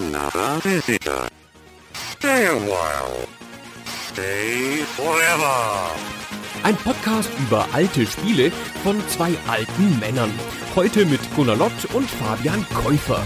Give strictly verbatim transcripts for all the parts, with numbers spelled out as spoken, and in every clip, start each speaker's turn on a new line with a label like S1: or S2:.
S1: another visitor. Stay a while. Stay forever.
S2: Ein Podcast über alte Spiele von zwei alten Männern. Heute mit Gunnar Lott und Fabian Käufer.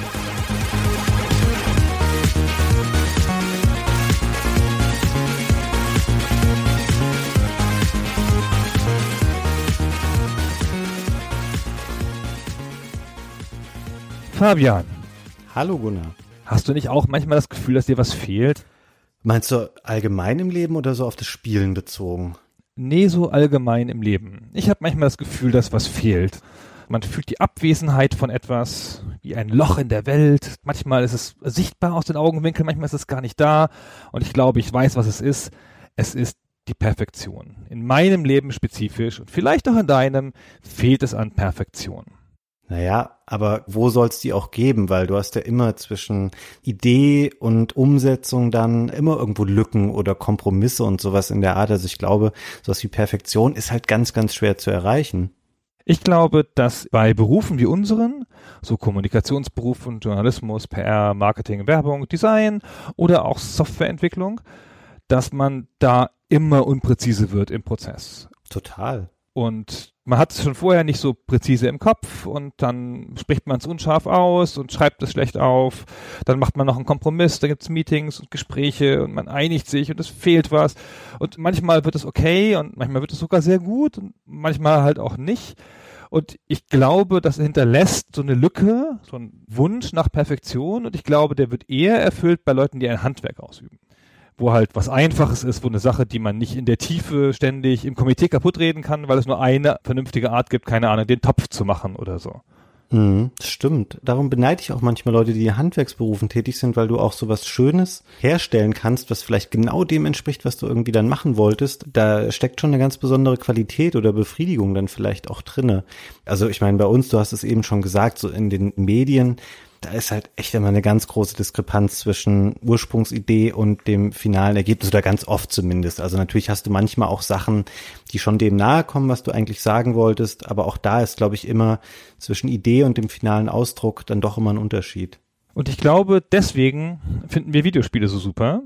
S3: Fabian.
S4: Hallo Gunnar.
S3: Hast du nicht auch manchmal das Gefühl, dass dir was fehlt?
S4: Meinst du allgemein im Leben oder so auf das Spielen bezogen?
S3: Nee, so allgemein im Leben. Ich habe manchmal das Gefühl, dass was fehlt. Man fühlt die Abwesenheit von etwas, wie ein Loch in der Welt. Manchmal ist es sichtbar aus den Augenwinkeln, manchmal ist es gar nicht da. Und ich glaube, ich weiß, was es ist. Es ist die Perfektion. In meinem Leben spezifisch und vielleicht auch in deinem fehlt es an Perfektion.
S4: Naja, aber wo soll es die auch geben? Weil du hast ja immer zwischen Idee und Umsetzung dann immer irgendwo Lücken oder Kompromisse und sowas in der Art. Also ich glaube, sowas wie Perfektion ist halt ganz, ganz schwer zu erreichen.
S3: Ich glaube, dass bei Berufen wie unseren, so Kommunikationsberufen, Journalismus, P R, Marketing, Werbung, Design oder auch Softwareentwicklung, dass man da immer unpräzise wird im Prozess.
S4: Total.
S3: Und man hat es schon vorher nicht so präzise im Kopf und dann spricht man es unscharf aus und schreibt es schlecht auf. Dann macht man noch einen Kompromiss, da gibt es Meetings und Gespräche und man einigt sich und es fehlt was. Und manchmal wird es okay und manchmal wird es sogar sehr gut und manchmal halt auch nicht. Und ich glaube, das hinterlässt so eine Lücke, so einen Wunsch nach Perfektion und ich glaube, der wird eher erfüllt bei Leuten, die ein Handwerk ausüben. Wo halt was Einfaches ist, wo eine Sache, die man nicht in der Tiefe ständig im Komitee kaputt reden kann, weil es nur eine vernünftige Art gibt, keine Ahnung, den Topf zu machen oder so.
S4: Mhm, stimmt. Darum beneide ich auch manchmal Leute, die in Handwerksberufen tätig sind, weil du auch so was Schönes herstellen kannst, was vielleicht genau dem entspricht, was du irgendwie dann machen wolltest. Da steckt schon eine ganz besondere Qualität oder Befriedigung dann vielleicht auch drinne. Also ich meine, bei uns, du hast es eben schon gesagt, so in den Medien, da ist halt echt immer eine ganz große Diskrepanz zwischen Ursprungsidee und dem finalen Ergebnis, oder ganz oft zumindest. Also natürlich hast du manchmal auch Sachen, die schon dem nahe kommen, was du eigentlich sagen wolltest, aber auch da ist, glaube ich, immer zwischen Idee und dem finalen Ausdruck dann doch immer ein Unterschied.
S3: Und ich glaube, deswegen finden wir Videospiele so super.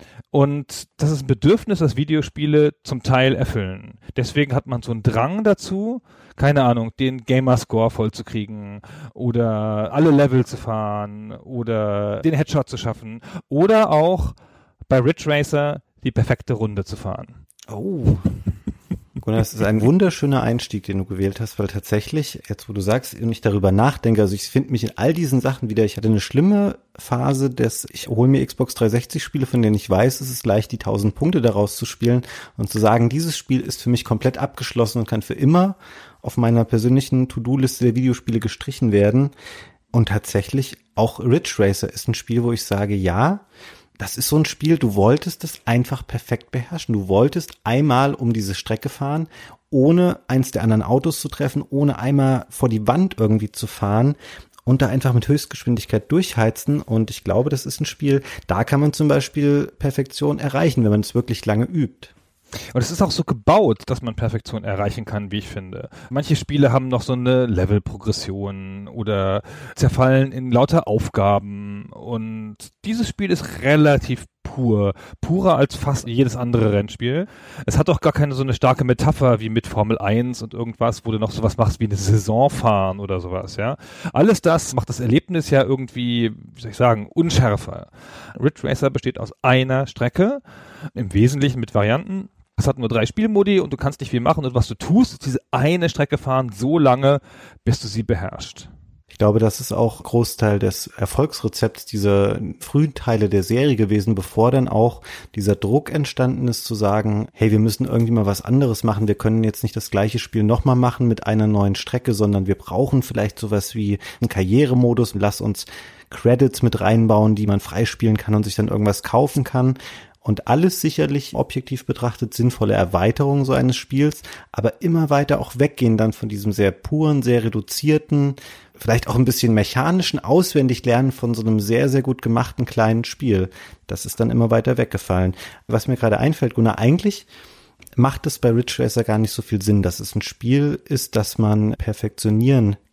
S3: Und das ist ein Bedürfnis, das Videospiele zum Teil erfüllen. Deswegen hat man so einen Drang dazu, keine Ahnung, den Gamerscore vollzukriegen oder alle Level zu fahren oder den Headshot zu schaffen oder auch bei Ridge Racer die perfekte Runde zu fahren.
S4: Oh, Gunnar, das ist ein wunderschöner Einstieg, den du gewählt hast, weil tatsächlich, jetzt wo du sagst und ich darüber nachdenke, also ich finde mich in all diesen Sachen wieder, ich hatte eine schlimme Phase des, ich hole mir Xbox dreihundertsechzig Spiele, von denen ich weiß, es ist leicht, die tausend Punkte daraus zu spielen und zu sagen, dieses Spiel ist für mich komplett abgeschlossen und kann für immer auf meiner persönlichen To-Do-Liste der Videospiele gestrichen werden. Und tatsächlich auch Ridge Racer ist ein Spiel, wo ich sage, ja, das ist so ein Spiel, du wolltest es einfach perfekt beherrschen. Du wolltest einmal um diese Strecke fahren, ohne eins der anderen Autos zu treffen, ohne einmal vor die Wand irgendwie zu fahren und da einfach mit Höchstgeschwindigkeit durchheizen. Und ich glaube, das ist ein Spiel, da kann man zum Beispiel Perfektion erreichen, wenn man es wirklich lange übt.
S3: Und es ist auch so gebaut, dass man Perfektion erreichen kann, wie ich finde. Manche Spiele haben noch so eine Levelprogression oder zerfallen in lauter Aufgaben. Und dieses Spiel ist relativ pur. Purer als fast jedes andere Rennspiel. Es hat auch gar keine so eine starke Metapher wie mit Formel eins und irgendwas, wo du noch sowas machst wie eine Saison fahren oder sowas, ja. Alles das macht das Erlebnis ja irgendwie, wie soll ich sagen, unschärfer. Ridge Racer besteht aus einer Strecke, im Wesentlichen mit Varianten. Es hat nur drei Spielmodi und du kannst nicht viel machen und was du tust, ist diese eine Strecke fahren so lange, bis du sie beherrschst.
S4: Ich glaube, das ist auch Großteil des Erfolgsrezepts dieser frühen Teile der Serie gewesen, bevor dann auch dieser Druck entstanden ist, zu sagen, hey, wir müssen irgendwie mal was anderes machen. Wir können jetzt nicht das gleiche Spiel nochmal machen mit einer neuen Strecke, sondern wir brauchen vielleicht sowas wie einen Karrieremodus. Lass uns Credits mit reinbauen, die man freispielen kann und sich dann irgendwas kaufen kann. Und alles sicherlich objektiv betrachtet sinnvolle Erweiterungen so eines Spiels, aber immer weiter auch weggehen dann von diesem sehr puren, sehr reduzierten, vielleicht auch ein bisschen mechanischen Auswendiglernen von so einem sehr, sehr gut gemachten kleinen Spiel. Das ist dann immer weiter weggefallen. Was mir gerade einfällt, Gunnar, eigentlich macht es bei Ridge Racer gar nicht so viel Sinn, dass es ein Spiel ist, das man perfektionieren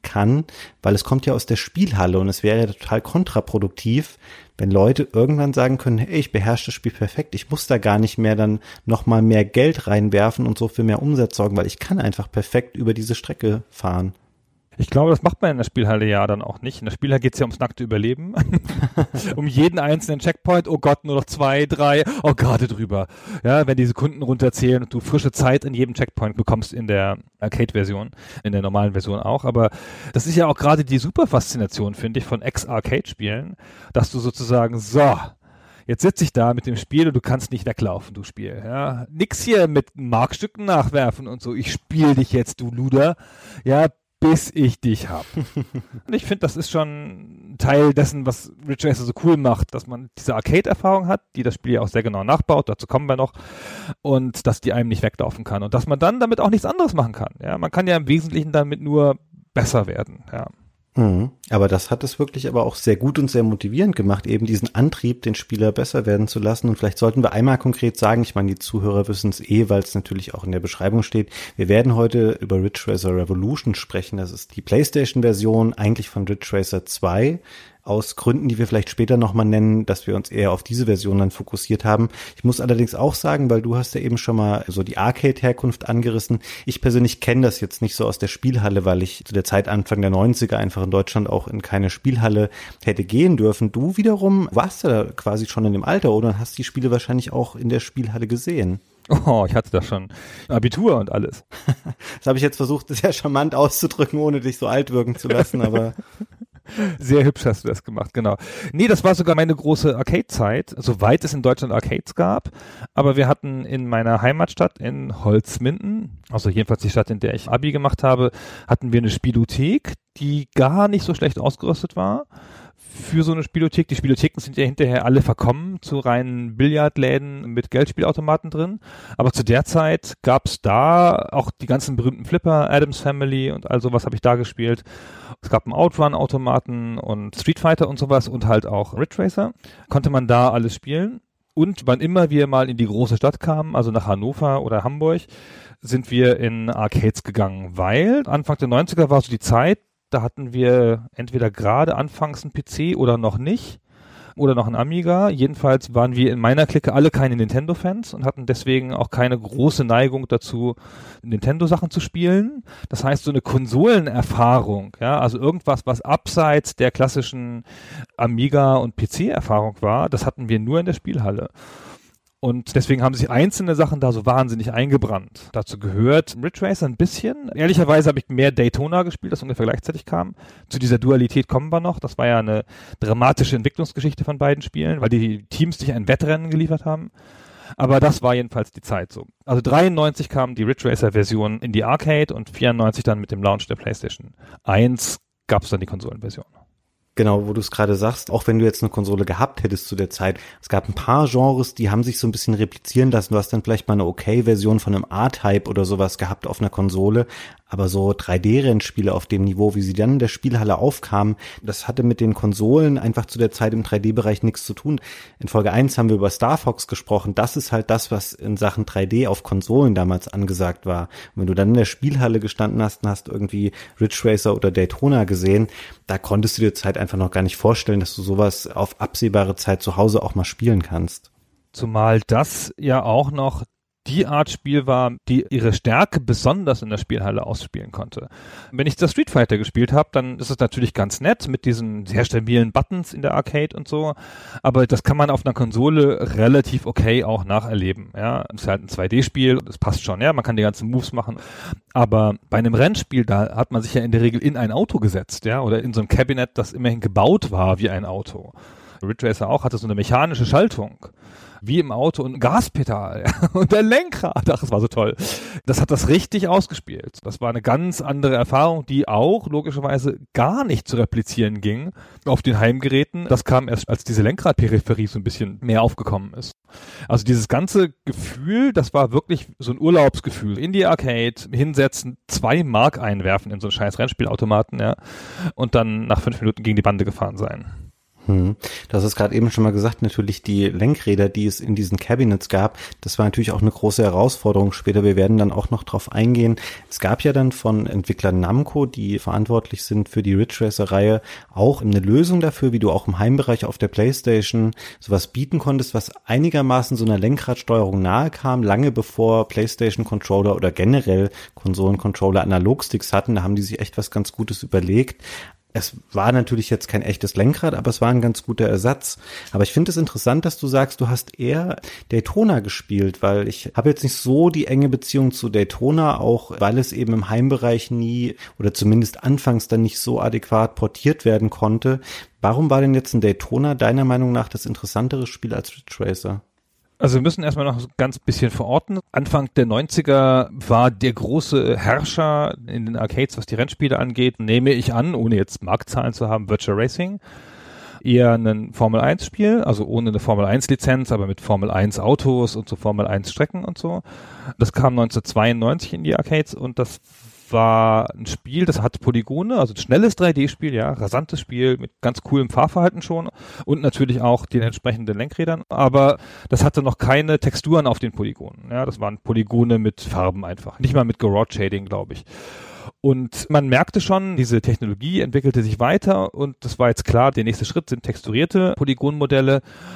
S4: kann, weil es kommt ja aus der Spielhalle und es wäre ja total kontraproduktiv, wenn Leute irgendwann sagen können, hey, ich beherrsche das Spiel perfekt, ich muss da gar nicht mehr dann nochmal mehr Geld reinwerfen und so für mehr Umsatz sorgen, weil ich kann einfach perfekt über diese Strecke fahren.
S3: Ich glaube, das macht man in der Spielhalle ja dann auch nicht. In der Spielhalle geht es ja ums nackte Überleben. Um jeden einzelnen Checkpoint. Oh Gott, nur noch zwei, drei. Oh, gerade drüber. Ja, wenn die Sekunden runterzählen und du frische Zeit in jedem Checkpoint bekommst in der Arcade-Version, in der normalen Version auch. Aber das ist ja auch gerade die super Faszination, finde ich, von Ex-Arcade-Spielen, dass du sozusagen so... Jetzt sitze ich da mit dem Spiel und du kannst nicht weglaufen, du Spiel. Ja, nix hier mit Markstücken nachwerfen und so. Ich spiele dich jetzt, du Luder. Ja, bis ich dich hab. Und ich finde, das ist schon Teil dessen, was Ridge Racer so cool macht, dass man diese Arcade-Erfahrung hat, die das Spiel ja auch sehr genau nachbaut, dazu kommen wir noch, und dass die einem nicht weglaufen kann und dass man dann damit auch nichts anderes machen kann. Ja, man kann ja im Wesentlichen damit nur besser werden, ja.
S4: Mhm. Aber das hat es wirklich aber auch sehr gut und sehr motivierend gemacht, eben diesen Antrieb, den Spieler besser werden zu lassen. Und vielleicht sollten wir einmal konkret sagen, ich meine, die Zuhörer wissen es eh, weil es natürlich auch in der Beschreibung steht. Wir werden heute über Ridge Racer Revolution sprechen. Das ist die PlayStation-Version eigentlich von Ridge Racer zwei. Aus Gründen, die wir vielleicht später nochmal nennen, dass wir uns eher auf diese Version dann fokussiert haben. Ich muss allerdings auch sagen, weil du hast ja eben schon mal so die Arcade-Herkunft angerissen. Ich persönlich kenne das jetzt nicht so aus der Spielhalle, weil ich zu der Zeit Anfang der neunziger einfach in Deutschland auch in keine Spielhalle hätte gehen dürfen. Du wiederum warst ja quasi schon in dem Alter, oder? Und hast die Spiele wahrscheinlich auch in der Spielhalle gesehen.
S3: Oh, ich hatte da schon Abitur und alles.
S4: Das habe ich jetzt versucht, sehr charmant auszudrücken, ohne dich so alt wirken zu lassen, aber...
S3: Sehr hübsch hast du das gemacht, genau. Nee, das war sogar meine große Arcade-Zeit, soweit es in Deutschland Arcades gab. Aber wir hatten in meiner Heimatstadt in Holzminden, also jedenfalls die Stadt, in der ich Abi gemacht habe, hatten wir eine Spielothek, die gar nicht so schlecht ausgerüstet war für so eine Spielothek. Die Spielotheken sind ja hinterher alle verkommen zu reinen Billardläden mit Geldspielautomaten drin. Aber zu der Zeit gab es da auch die ganzen berühmten Flipper, Addams Family und all sowas habe ich da gespielt. Es gab einen Outrun-Automaten und Street Fighter und sowas und halt auch Ridge Racer. Konnte man da alles spielen. Und wann immer wir mal in die große Stadt kamen, also nach Hannover oder Hamburg, sind wir in Arcades gegangen, weil Anfang der neunziger war so die Zeit, da hatten wir entweder gerade anfangs einen P C oder noch nicht oder noch einen Amiga. Jedenfalls waren wir in meiner Clique alle keine Nintendo-Fans und hatten deswegen auch keine große Neigung dazu, Nintendo-Sachen zu spielen. Das heißt, so eine Konsolenerfahrung, ja, also irgendwas, was abseits der klassischen Amiga- und P C-Erfahrung war, das hatten wir nur in der Spielhalle. Und deswegen haben sich einzelne Sachen da so wahnsinnig eingebrannt. Dazu gehört Ridge Racer ein bisschen. Ehrlicherweise habe ich mehr Daytona gespielt, das ungefähr gleichzeitig kam. Zu dieser Dualität kommen wir noch. Das war ja eine dramatische Entwicklungsgeschichte von beiden Spielen, weil die Teams sich ein Wettrennen geliefert haben. Aber das war jedenfalls die Zeit so. Also dreiundneunzig kam die Ridge Racer Version in die Arcade und vierundneunzig dann mit dem Launch der PlayStation eins gab es dann die Konsolenversion.
S4: Genau, wo du es gerade sagst, auch wenn du jetzt eine Konsole gehabt hättest zu der Zeit, es gab ein paar Genres, die haben sich so ein bisschen replizieren lassen. Du hast dann vielleicht mal eine Okay-Version von einem R-Type oder sowas gehabt auf einer Konsole, aber so drei D-Rennspiele auf dem Niveau, wie sie dann in der Spielhalle aufkamen, das hatte mit den Konsolen einfach zu der Zeit im drei D-Bereich nichts zu tun. In Folge eins haben wir über Star Fox gesprochen. Das ist halt das, was in Sachen drei D auf Konsolen damals angesagt war. Und wenn du dann in der Spielhalle gestanden hast und hast irgendwie Ridge Racer oder Daytona gesehen, da konntest du dir Zeit einfach noch gar nicht vorstellen, dass du sowas auf absehbare Zeit zu Hause auch mal spielen kannst.
S3: Zumal das ja auch noch die Art Spiel war, die ihre Stärke besonders in der Spielhalle ausspielen konnte. Wenn ich das Street Fighter gespielt habe, dann ist es natürlich ganz nett mit diesen sehr stabilen Buttons in der Arcade und so, aber das kann man auf einer Konsole relativ okay auch nacherleben. Ja, es ist halt ein zwei D-Spiel, das passt schon, ja, man kann die ganzen Moves machen, aber bei einem Rennspiel, da hat man sich ja in der Regel in ein Auto gesetzt, ja, oder in so ein Cabinet, das immerhin gebaut war wie ein Auto. Ridge Racer auch hatte so eine mechanische Schaltung, wie im Auto und ein Gaspedal ja, und der Lenkrad. Ach, das war so toll. Das hat das richtig ausgespielt. Das war eine ganz andere Erfahrung, die auch logischerweise gar nicht zu replizieren ging auf den Heimgeräten. Das kam erst, als diese Lenkradperipherie so ein bisschen mehr aufgekommen ist. Also dieses ganze Gefühl, das war wirklich so ein Urlaubsgefühl. In die Arcade hinsetzen, zwei Mark einwerfen in so einen scheiß Rennspielautomaten, ja, und dann nach fünf Minuten gegen die Bande gefahren sein.
S4: Hm. Du hast es gerade eben schon mal gesagt, natürlich die Lenkräder, die es in diesen Cabinets gab, das war natürlich auch eine große Herausforderung später. Wir werden dann auch noch drauf eingehen. Es gab ja dann von Entwicklern Namco, die verantwortlich sind für die Ridge Racer-Reihe, auch eine Lösung dafür, wie du auch im Heimbereich auf der PlayStation sowas bieten konntest, was einigermaßen so einer Lenkradsteuerung nahe kam, lange bevor PlayStation-Controller oder generell Konsolen-Controller Analogsticks hatten. Da haben die sich echt was ganz Gutes überlegt. Es war natürlich jetzt kein echtes Lenkrad, aber es war ein ganz guter Ersatz. Aber ich finde es interessant, dass du sagst, du hast eher Daytona gespielt, weil ich habe jetzt nicht so die enge Beziehung zu Daytona, auch weil es eben im Heimbereich nie oder zumindest anfangs dann nicht so adäquat portiert werden konnte. Warum war denn jetzt ein Daytona deiner Meinung nach das interessantere Spiel als Ridge Racer?
S3: Also wir müssen erstmal noch so ganz bisschen verorten. Anfang der neunziger war der große Herrscher in den Arcades, was die Rennspiele angeht, nehme ich an, ohne jetzt Marktzahlen zu haben, Virtua Racing. Eher ein Formel eins Spiel, also ohne eine Formel eins Lizenz, aber mit Formel eins Autos und so Formel eins Strecken und so. Das kam neunzehnhundertzweiundneunzig in die Arcades und das war ein Spiel, das hat Polygone, also ein schnelles drei D-Spiel, ja, rasantes Spiel mit ganz coolem Fahrverhalten schon und natürlich auch den entsprechenden Lenkrädern, aber das hatte noch keine Texturen auf den Polygonen, ja, das waren Polygone mit Farben einfach, nicht mal mit Garage Shading, glaube ich. Und man merkte schon, diese Technologie entwickelte sich weiter und das war jetzt klar, der nächste Schritt sind texturierte Polygonmodelle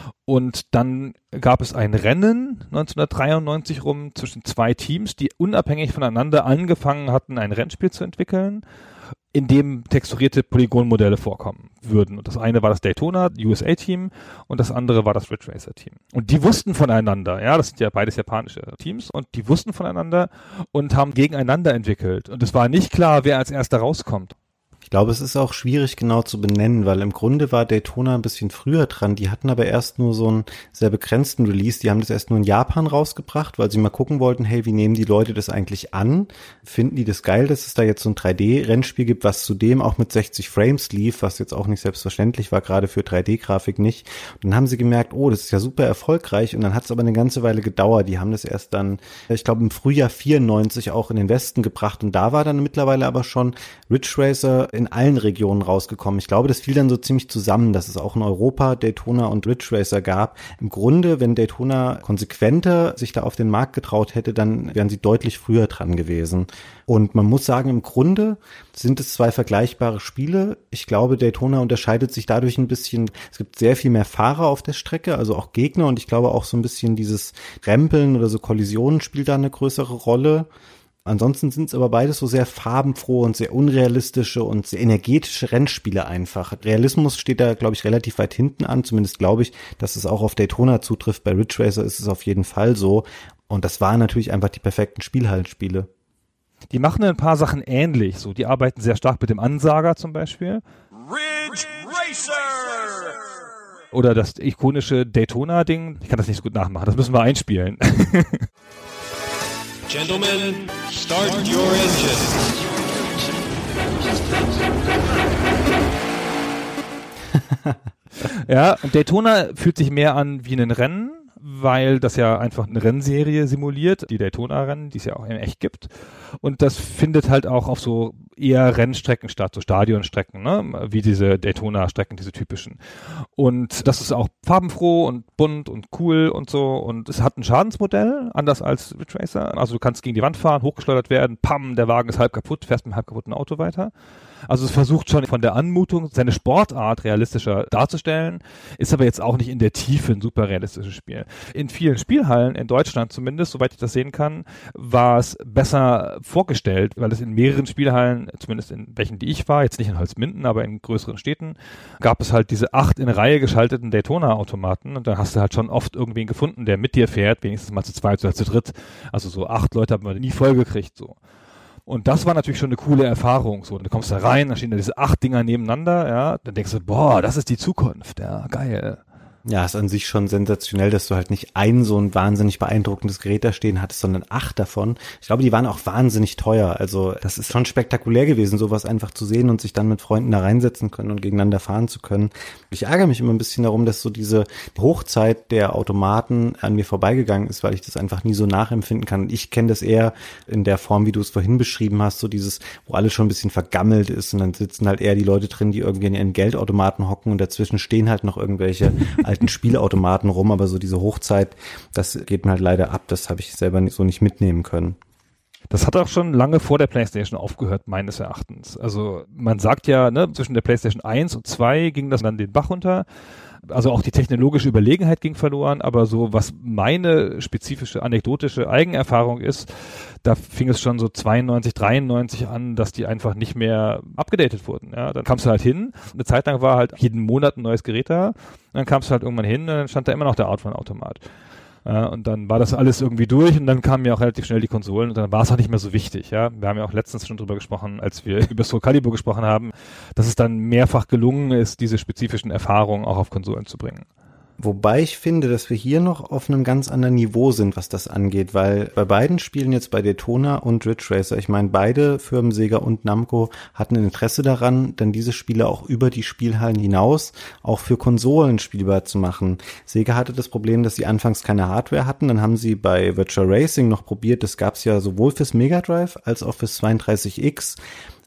S3: und dann gab es ein Rennen neunzehnhundertdreiundneunzig rum zwischen zwei Teams, die unabhängig voneinander angefangen hatten, ein Rennspiel zu entwickeln, in dem texturierte Polygonmodelle vorkommen würden. Und das eine war das Daytona U S A-Team und das andere war das Ridge Racer-Team. Und die wussten voneinander, ja, das sind ja beides japanische Teams, und die wussten voneinander und haben gegeneinander entwickelt. Und es war nicht klar, wer als erster rauskommt.
S4: Ich glaube, es ist auch schwierig genau zu benennen, weil im Grunde war Daytona ein bisschen früher dran. Die hatten aber erst nur so einen sehr begrenzten Release. Die haben das erst nur in Japan rausgebracht, weil sie mal gucken wollten, hey, wie nehmen die Leute das eigentlich an? Finden die das geil, dass es da jetzt so ein drei D-Rennspiel gibt, was zudem auch mit sechzig Frames lief, was jetzt auch nicht selbstverständlich war, gerade für drei D-Grafik nicht. Und dann haben sie gemerkt, oh, das ist ja super erfolgreich, und dann hat es aber eine ganze Weile gedauert. Die haben das erst dann, ich glaube, im Frühjahr vierundneunzig auch in den Westen gebracht, und da war dann mittlerweile aber schon Ridge Racer in allen Regionen rausgekommen. Ich glaube, das fiel dann so ziemlich zusammen, dass es auch in Europa Daytona und Ridge Racer gab. Im Grunde, wenn Daytona konsequenter sich da auf den Markt getraut hätte, dann wären sie deutlich früher dran gewesen. Und man muss sagen, im Grunde sind es zwei vergleichbare Spiele. Ich glaube, Daytona unterscheidet sich dadurch ein bisschen. Es gibt sehr viel mehr Fahrer auf der Strecke, also auch Gegner, und ich glaube auch so ein bisschen dieses Rempeln oder so Kollisionen spielt da eine größere Rolle. Ansonsten sind es aber beides so sehr farbenfrohe und sehr unrealistische und sehr energetische Rennspiele einfach. Realismus steht da, glaube ich, relativ weit hinten an. Zumindest glaube ich, dass es auch auf Daytona zutrifft. Bei Ridge Racer ist es auf jeden Fall so. Und das waren natürlich einfach die perfekten Spielhallenspiele.
S3: Die machen ein paar Sachen ähnlich. So, die arbeiten sehr stark mit dem Ansager zum Beispiel.
S5: Ridge Racer!
S3: Oder das ikonische Daytona-Ding. Ich kann das nicht so gut nachmachen. Das müssen wir einspielen.
S5: Gentlemen, start your engines.
S3: Ja, und Daytona fühlt sich mehr an wie ein Rennen, weil das ja einfach eine Rennserie simuliert, die Daytona-Rennen, die es ja auch in echt gibt. Und das findet halt auch auf so eher Rennstrecken statt, so Stadionstrecken, ne, wie diese Daytona-Strecken, diese typischen. Und das ist auch farbenfroh und bunt und cool und so. Und es hat ein Schadensmodell, anders als Ridge Racer. Also du kannst gegen die Wand fahren, hochgeschleudert werden, pam, der Wagen ist halb kaputt, fährst mit einem halb kaputten Auto weiter. Also es versucht schon von der Anmutung seine Sportart realistischer darzustellen, ist aber jetzt auch nicht in der Tiefe ein super realistisches Spiel. In vielen Spielhallen, in Deutschland zumindest, soweit ich das sehen kann, war es besser vorgestellt, weil es in mehreren Spielhallen, zumindest in welchen, die ich war, jetzt nicht in Holzminden, aber in größeren Städten, gab es halt diese acht in Reihe geschalteten Daytona-Automaten, und dann hast du halt schon oft irgendwen gefunden, der mit dir fährt, wenigstens mal zu zweit oder zu dritt. Also so acht Leute haben wir nie vollgekriegt, so. Und das war natürlich schon eine coole Erfahrung. So, du kommst da rein, da stehen da diese acht Dinger nebeneinander, ja, dann denkst du, boah, das ist die Zukunft, ja, geil.
S4: Ja, ist an sich schon sensationell, dass du halt nicht ein so ein wahnsinnig beeindruckendes Gerät da stehen hattest, sondern acht davon. Ich glaube, die waren auch wahnsinnig teuer. Also das ist schon spektakulär gewesen, sowas einfach zu sehen und sich dann mit Freunden da reinsetzen können und gegeneinander fahren zu können. Ich ärgere mich immer ein bisschen darum, dass so diese Hochzeit der Automaten an mir vorbeigegangen ist, weil ich das einfach nie so nachempfinden kann. Ich kenne das eher in der Form, wie du es vorhin beschrieben hast, so dieses, wo alles schon ein bisschen vergammelt ist und dann sitzen halt eher die Leute drin, die irgendwie in ihren Geldautomaten hocken und dazwischen stehen halt noch irgendwelche alten Spielautomaten rum, aber so diese Hochzeit, das geht mir halt leider ab, das habe ich selber nicht, so nicht mitnehmen können.
S3: Das hat auch schon lange vor der PlayStation aufgehört, meines Erachtens. Also man sagt ja, ne, zwischen der PlayStation eins und zwei ging das dann den Bach runter. Also auch die technologische Überlegenheit ging verloren, aber so was meine spezifische, anekdotische Eigenerfahrung ist, da fing es schon so zweiundneunzig, dreiundneunzig an, dass die einfach nicht mehr abgedatet wurden. Ja, dann kamst du halt hin, eine Zeit lang war halt jeden Monat ein neues Gerät da, dann kamst du halt irgendwann hin und dann stand da immer noch der Outrun-Automat. Ja, und dann war das alles irgendwie durch und dann kamen ja auch relativ schnell die Konsolen und dann war es auch nicht mehr so wichtig. Ja, wir haben ja auch letztens schon drüber gesprochen, als wir über Soul Calibur gesprochen haben, dass es dann mehrfach gelungen ist, diese spezifischen Erfahrungen auch auf Konsolen zu bringen.
S4: Wobei ich finde, dass wir hier noch auf einem ganz anderen Niveau sind, was das angeht, weil bei beiden Spielen jetzt bei Daytona und Ridge Racer, ich meine, beide Firmen, Sega und Namco, hatten ein Interesse daran, dann diese Spiele auch über die Spielhallen hinaus auch für Konsolen spielbar zu machen. Sega hatte das Problem, dass sie anfangs keine Hardware hatten, dann haben sie bei Virtual Racing noch probiert, das gab's ja sowohl fürs Mega Drive als auch fürs zweiunddreißig X.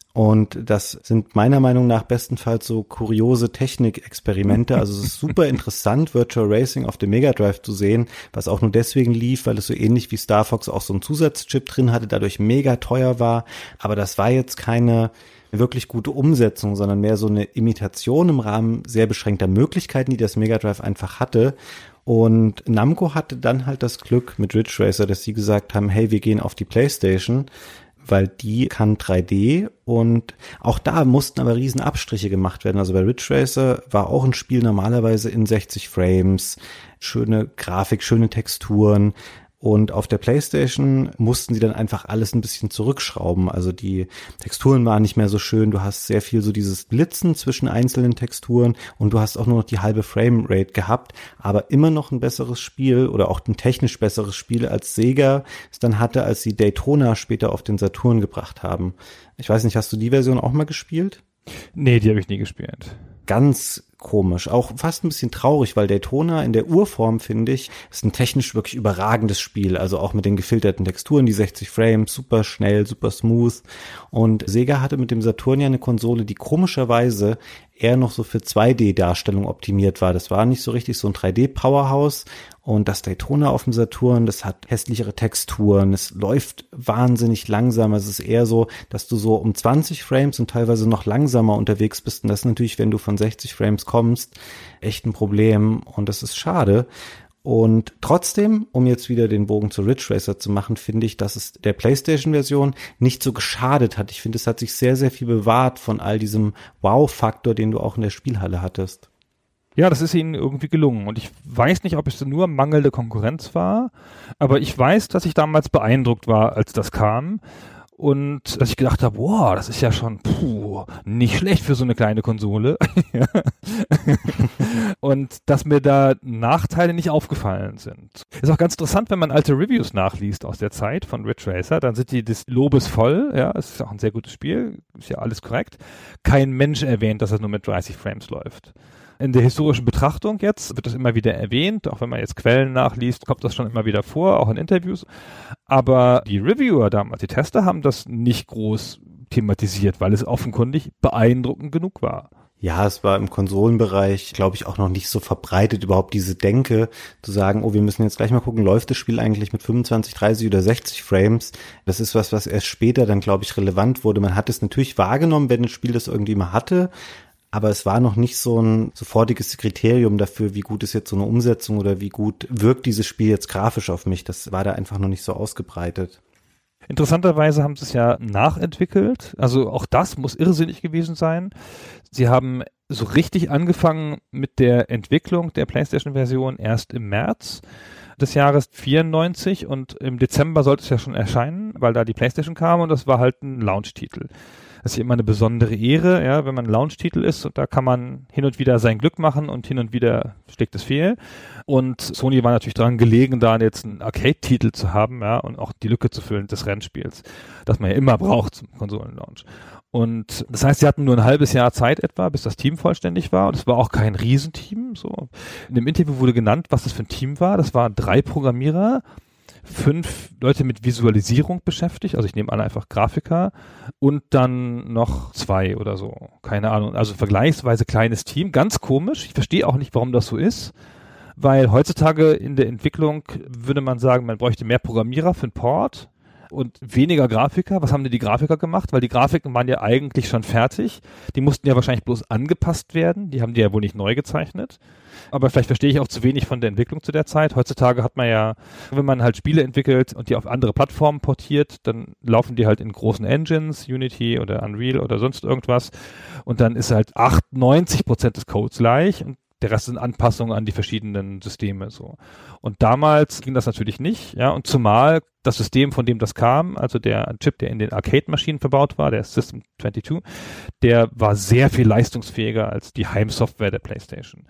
S4: Und das sind meiner Meinung nach bestenfalls so kuriose Technikexperimente. Also es ist super interessant, Virtual Racing auf dem Mega Drive zu sehen, was auch nur deswegen lief, weil es so ähnlich wie Star Fox auch so einen Zusatzchip drin hatte, dadurch mega teuer war. Aber das war jetzt keine wirklich gute Umsetzung, sondern mehr so eine Imitation im Rahmen sehr beschränkter Möglichkeiten, die das Mega Drive einfach hatte. Und Namco hatte dann halt das Glück mit Ridge Racer, dass sie gesagt haben, hey, wir gehen auf die PlayStation, weil die kann drei D und auch da mussten aber riesen Abstriche gemacht werden. Also bei Ridge Racer war auch ein Spiel normalerweise in sechzig Frames, schöne Grafik, schöne Texturen. Und auf der PlayStation mussten sie dann einfach alles ein bisschen zurückschrauben. Also die Texturen waren nicht mehr so schön. Du hast sehr viel so dieses Blitzen zwischen einzelnen Texturen und du hast auch nur noch die halbe Framerate gehabt. Aber immer noch ein besseres Spiel oder auch ein technisch besseres Spiel als Sega es dann hatte, als sie Daytona später auf den Saturn gebracht haben. Ich weiß nicht, hast du die Version auch mal gespielt?
S3: Nee, die habe ich nie gespielt.
S4: Ganz komisch, auch fast ein bisschen traurig, weil Daytona in der Urform, finde ich, ist ein technisch wirklich überragendes Spiel, also auch mit den gefilterten Texturen, die sechzig Frames, super schnell, super smooth. Und Sega hatte mit dem Saturn ja eine Konsole, die komischerweise eher noch so für zwei D-Darstellung optimiert war. Das war nicht so richtig so ein drei D-Powerhouse. Und das Daytona auf dem Saturn, das hat hässlichere Texturen, es läuft wahnsinnig langsam. Es ist eher so, dass du so um zwanzig Frames und teilweise noch langsamer unterwegs bist. Und das ist natürlich, wenn du von sechzig Frames kommst, echt ein Problem. Und das ist schade. Und trotzdem, um jetzt wieder den Bogen zu Ridge Racer zu machen, finde ich, dass es der PlayStation-Version nicht so geschadet hat. Ich finde, es hat sich sehr, sehr viel bewahrt von all diesem Wow-Faktor, den du auch in der Spielhalle hattest.
S3: Ja, das ist ihnen irgendwie gelungen. Und ich weiß nicht, ob es nur mangelnde Konkurrenz war, aber ich weiß, dass ich damals beeindruckt war, als das kam. Und dass ich gedacht habe, wow, das ist ja schon puh, nicht schlecht für so eine kleine Konsole. Und dass mir da Nachteile nicht aufgefallen sind. Ist auch ganz interessant, wenn man alte Reviews nachliest aus der Zeit von Ridge Racer, dann sind die des Lobes voll. Ja, es ist auch ein sehr gutes Spiel, ist ja alles korrekt. Kein Mensch erwähnt, dass es nur mit dreißig Frames läuft. In der historischen Betrachtung jetzt wird das immer wieder erwähnt, auch wenn man jetzt Quellen nachliest, kommt das schon immer wieder vor, auch in Interviews. Aber die Reviewer damals, die Tester, haben das nicht groß thematisiert, weil es offenkundig beeindruckend genug war.
S4: Ja, es war im Konsolenbereich, glaube ich, auch noch nicht so verbreitet, überhaupt diese Denke, zu sagen, oh, wir müssen jetzt gleich mal gucken, läuft das Spiel eigentlich mit fünfundzwanzig, dreißig oder sechzig Frames? Das ist was, was erst später dann, glaube ich, relevant wurde. Man hat es natürlich wahrgenommen, wenn ein Spiel das irgendwie mal hatte, aber es war noch nicht so ein sofortiges Kriterium dafür, wie gut ist jetzt so eine Umsetzung oder wie gut wirkt dieses Spiel jetzt grafisch auf mich. Das war da einfach noch nicht so ausgebreitet.
S3: Interessanterweise haben sie es ja nachentwickelt. Also auch das muss irrsinnig gewesen sein. Sie haben so richtig angefangen mit der Entwicklung der PlayStation-Version erst im März des Jahres vierundneunzig und im Dezember sollte es ja schon erscheinen, weil da die PlayStation kam und das war halt ein Launch-Titel. Das ist ja immer eine besondere Ehre, ja, wenn man ein Launch-Titel ist und da kann man hin und wieder sein Glück machen und hin und wieder schlägt es fehl. Und Sony war natürlich daran gelegen, da jetzt einen Arcade-Titel zu haben, ja, und auch die Lücke zu füllen des Rennspiels, das man ja immer braucht zum Konsolenlaunch. Und das heißt, sie hatten nur ein halbes Jahr Zeit etwa, bis das Team vollständig war. Und es war auch kein Riesenteam. So. In dem Interview wurde genannt, was das für ein Team war. Das waren drei Programmierer, fünf Leute mit Visualisierung beschäftigt. Also ich nehme an, einfach Grafiker. Und dann noch zwei oder so. Keine Ahnung. Also vergleichsweise kleines Team. Ganz komisch. Ich verstehe auch nicht, warum das so ist. Weil heutzutage in der Entwicklung würde man sagen, man bräuchte mehr Programmierer für einen Port und weniger Grafiker. Was haben denn die Grafiker gemacht? Weil die Grafiken waren ja eigentlich schon fertig. Die mussten ja wahrscheinlich bloß angepasst werden. Die haben die ja wohl nicht neu gezeichnet. Aber vielleicht verstehe ich auch zu wenig von der Entwicklung zu der Zeit. Heutzutage hat man ja, wenn man halt Spiele entwickelt und die auf andere Plattformen portiert, dann laufen die halt in großen Engines, Unity oder Unreal oder sonst irgendwas. Und dann ist halt achtundneunzig Prozent des Codes gleich und der Rest sind Anpassungen an die verschiedenen Systeme, so. Und damals ging das natürlich nicht, ja, und zumal das System, von dem das kam, also der Chip, der in den Arcade-Maschinen verbaut war, der System zweiundzwanzig, der war sehr viel leistungsfähiger als die Heimsoftware der PlayStation.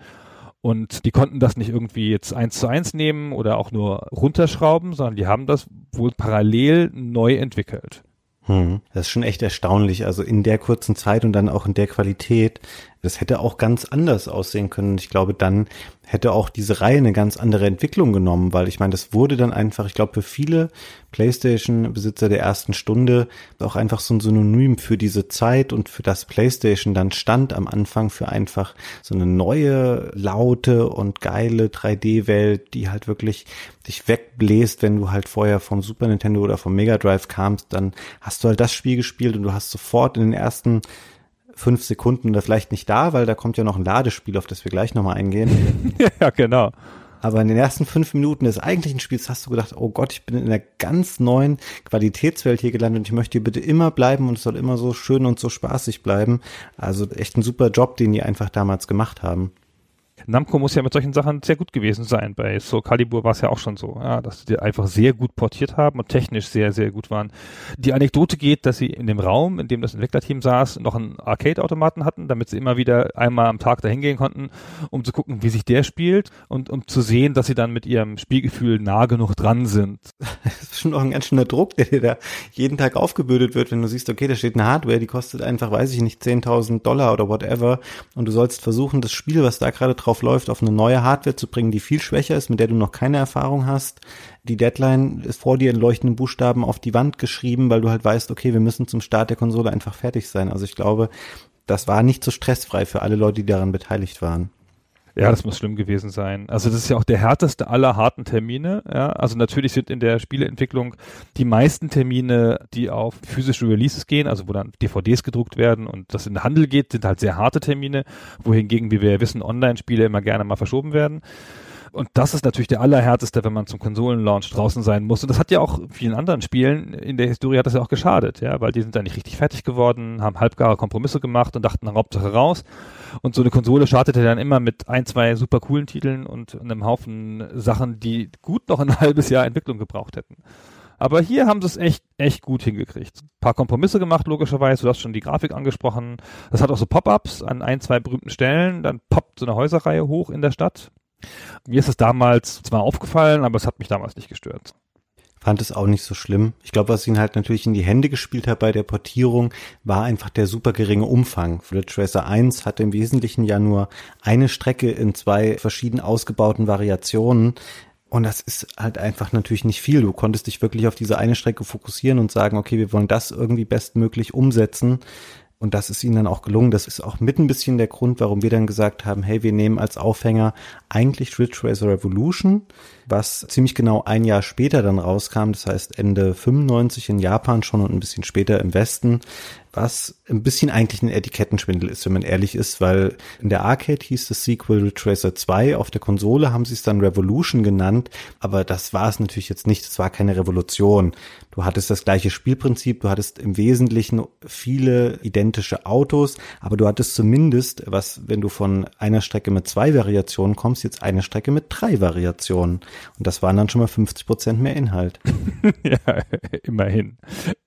S3: Und die konnten das nicht irgendwie jetzt eins zu eins nehmen oder auch nur runterschrauben, sondern die haben das wohl parallel neu entwickelt.
S4: Hm. Das ist schon echt erstaunlich, also in der kurzen Zeit und dann auch in der Qualität. Das hätte auch ganz anders aussehen können. Ich glaube, dann hätte auch diese Reihe eine ganz andere Entwicklung genommen, weil ich meine, das wurde dann einfach, ich glaube, für viele PlayStation-Besitzer der ersten Stunde auch einfach so ein Synonym für diese Zeit und für das PlayStation dann stand am Anfang für einfach so eine neue, laute und geile drei D-Welt, die halt wirklich dich wegbläst, wenn du halt vorher vom Super Nintendo oder vom Mega Drive kamst, dann hast du halt das Spiel gespielt und du hast sofort in den ersten fünf Sekunden oder vielleicht nicht da, weil da kommt ja noch ein Ladespiel, auf das wir gleich nochmal eingehen.
S3: Ja, genau.
S4: Aber in den ersten fünf Minuten des eigentlichen Spiels hast du gedacht, oh Gott, ich bin in einer ganz neuen Qualitätswelt hier gelandet und ich möchte hier bitte immer bleiben und es soll immer so schön und so spaßig bleiben. Also echt ein super Job, den die einfach damals gemacht haben.
S3: Namco muss ja mit solchen Sachen sehr gut gewesen sein. Bei Soul Calibur war es ja auch schon so, ja, dass die einfach sehr gut portiert haben und technisch sehr, sehr gut waren. Die Anekdote geht, dass sie in dem Raum, in dem das Entwicklerteam saß, noch einen Arcade-Automaten hatten, damit sie immer wieder einmal am Tag dahin gehen konnten, um zu gucken, wie sich der spielt und um zu sehen, dass sie dann mit ihrem Spielgefühl nah genug dran sind.
S4: Das ist schon auch ein ganz schöner Druck, der dir da jeden Tag aufgebürdet wird, wenn du siehst, okay, da steht eine Hardware, die kostet einfach, weiß ich nicht, zehntausend Dollar oder whatever und du sollst versuchen, das Spiel, was da gerade drauf läuft, auf eine neue Hardware zu bringen, die viel schwächer ist, mit der du noch keine Erfahrung hast. Die Deadline ist vor dir in leuchtenden Buchstaben auf die Wand geschrieben, weil du halt weißt, okay, wir müssen zum Start der Konsole einfach fertig sein. Also ich glaube, das war nicht so stressfrei für alle Leute, die daran beteiligt waren.
S3: Ja, das muss schlimm gewesen sein. Also das ist ja auch der härteste aller harten Termine. Ja, also natürlich sind in der Spieleentwicklung die meisten Termine, die auf physische Releases gehen, also wo dann D V Ds gedruckt werden und das in den Handel geht, sind halt sehr harte Termine, wohingegen, wie wir ja wissen, Online-Spiele immer gerne mal verschoben werden. Und das ist natürlich der allerhärteste, wenn man zum Konsolenlaunch draußen sein muss. Und das hat ja auch vielen anderen Spielen in der Historie hat das ja auch geschadet, ja, weil die sind dann nicht richtig fertig geworden, haben halbgare Kompromisse gemacht und dachten, Hauptsache raus. Und so eine Konsole startete dann immer mit ein, zwei super coolen Titeln und einem Haufen Sachen, die gut noch ein halbes Jahr Entwicklung gebraucht hätten. Aber hier haben sie es echt, echt gut hingekriegt. Ein paar Kompromisse gemacht, logischerweise. Du hast schon die Grafik angesprochen. Das hat auch so Pop-ups an ein, zwei berühmten Stellen. Dann poppt so eine Häuserreihe hoch in der Stadt. Mir ist es damals zwar aufgefallen, aber es hat mich damals nicht gestört.
S4: Fand es auch nicht so schlimm. Ich glaube, was ihn halt natürlich in die Hände gespielt hat bei der Portierung, war einfach der super geringe Umfang. Ridge Racer eins hatte im Wesentlichen ja nur eine Strecke in zwei verschieden ausgebauten Variationen. Und das ist halt einfach natürlich nicht viel. Du konntest dich wirklich auf diese eine Strecke fokussieren und sagen, okay, wir wollen das irgendwie bestmöglich umsetzen. Und das ist ihnen dann auch gelungen. Das ist auch mit ein bisschen der Grund, warum wir dann gesagt haben, hey, wir nehmen als Aufhänger eigentlich Ridge Racer Revolution, was ziemlich genau ein Jahr später dann rauskam. Das heißt Ende fünfundneunzig in Japan schon und ein bisschen später im Westen, was ein bisschen eigentlich ein Etikettenschwindel ist, wenn man ehrlich ist, weil in der Arcade hieß das Sequel Ridge Racer zwei, auf der Konsole haben sie es dann Revolution genannt, aber das war es natürlich jetzt nicht, es war keine Revolution. Du hattest das gleiche Spielprinzip, du hattest im Wesentlichen viele identische Autos, aber du hattest zumindest, was, wenn du von einer Strecke mit zwei Variationen kommst, jetzt eine Strecke mit drei Variationen. Und das waren dann schon mal fünfzig Prozent mehr Inhalt.
S3: Ja, immerhin.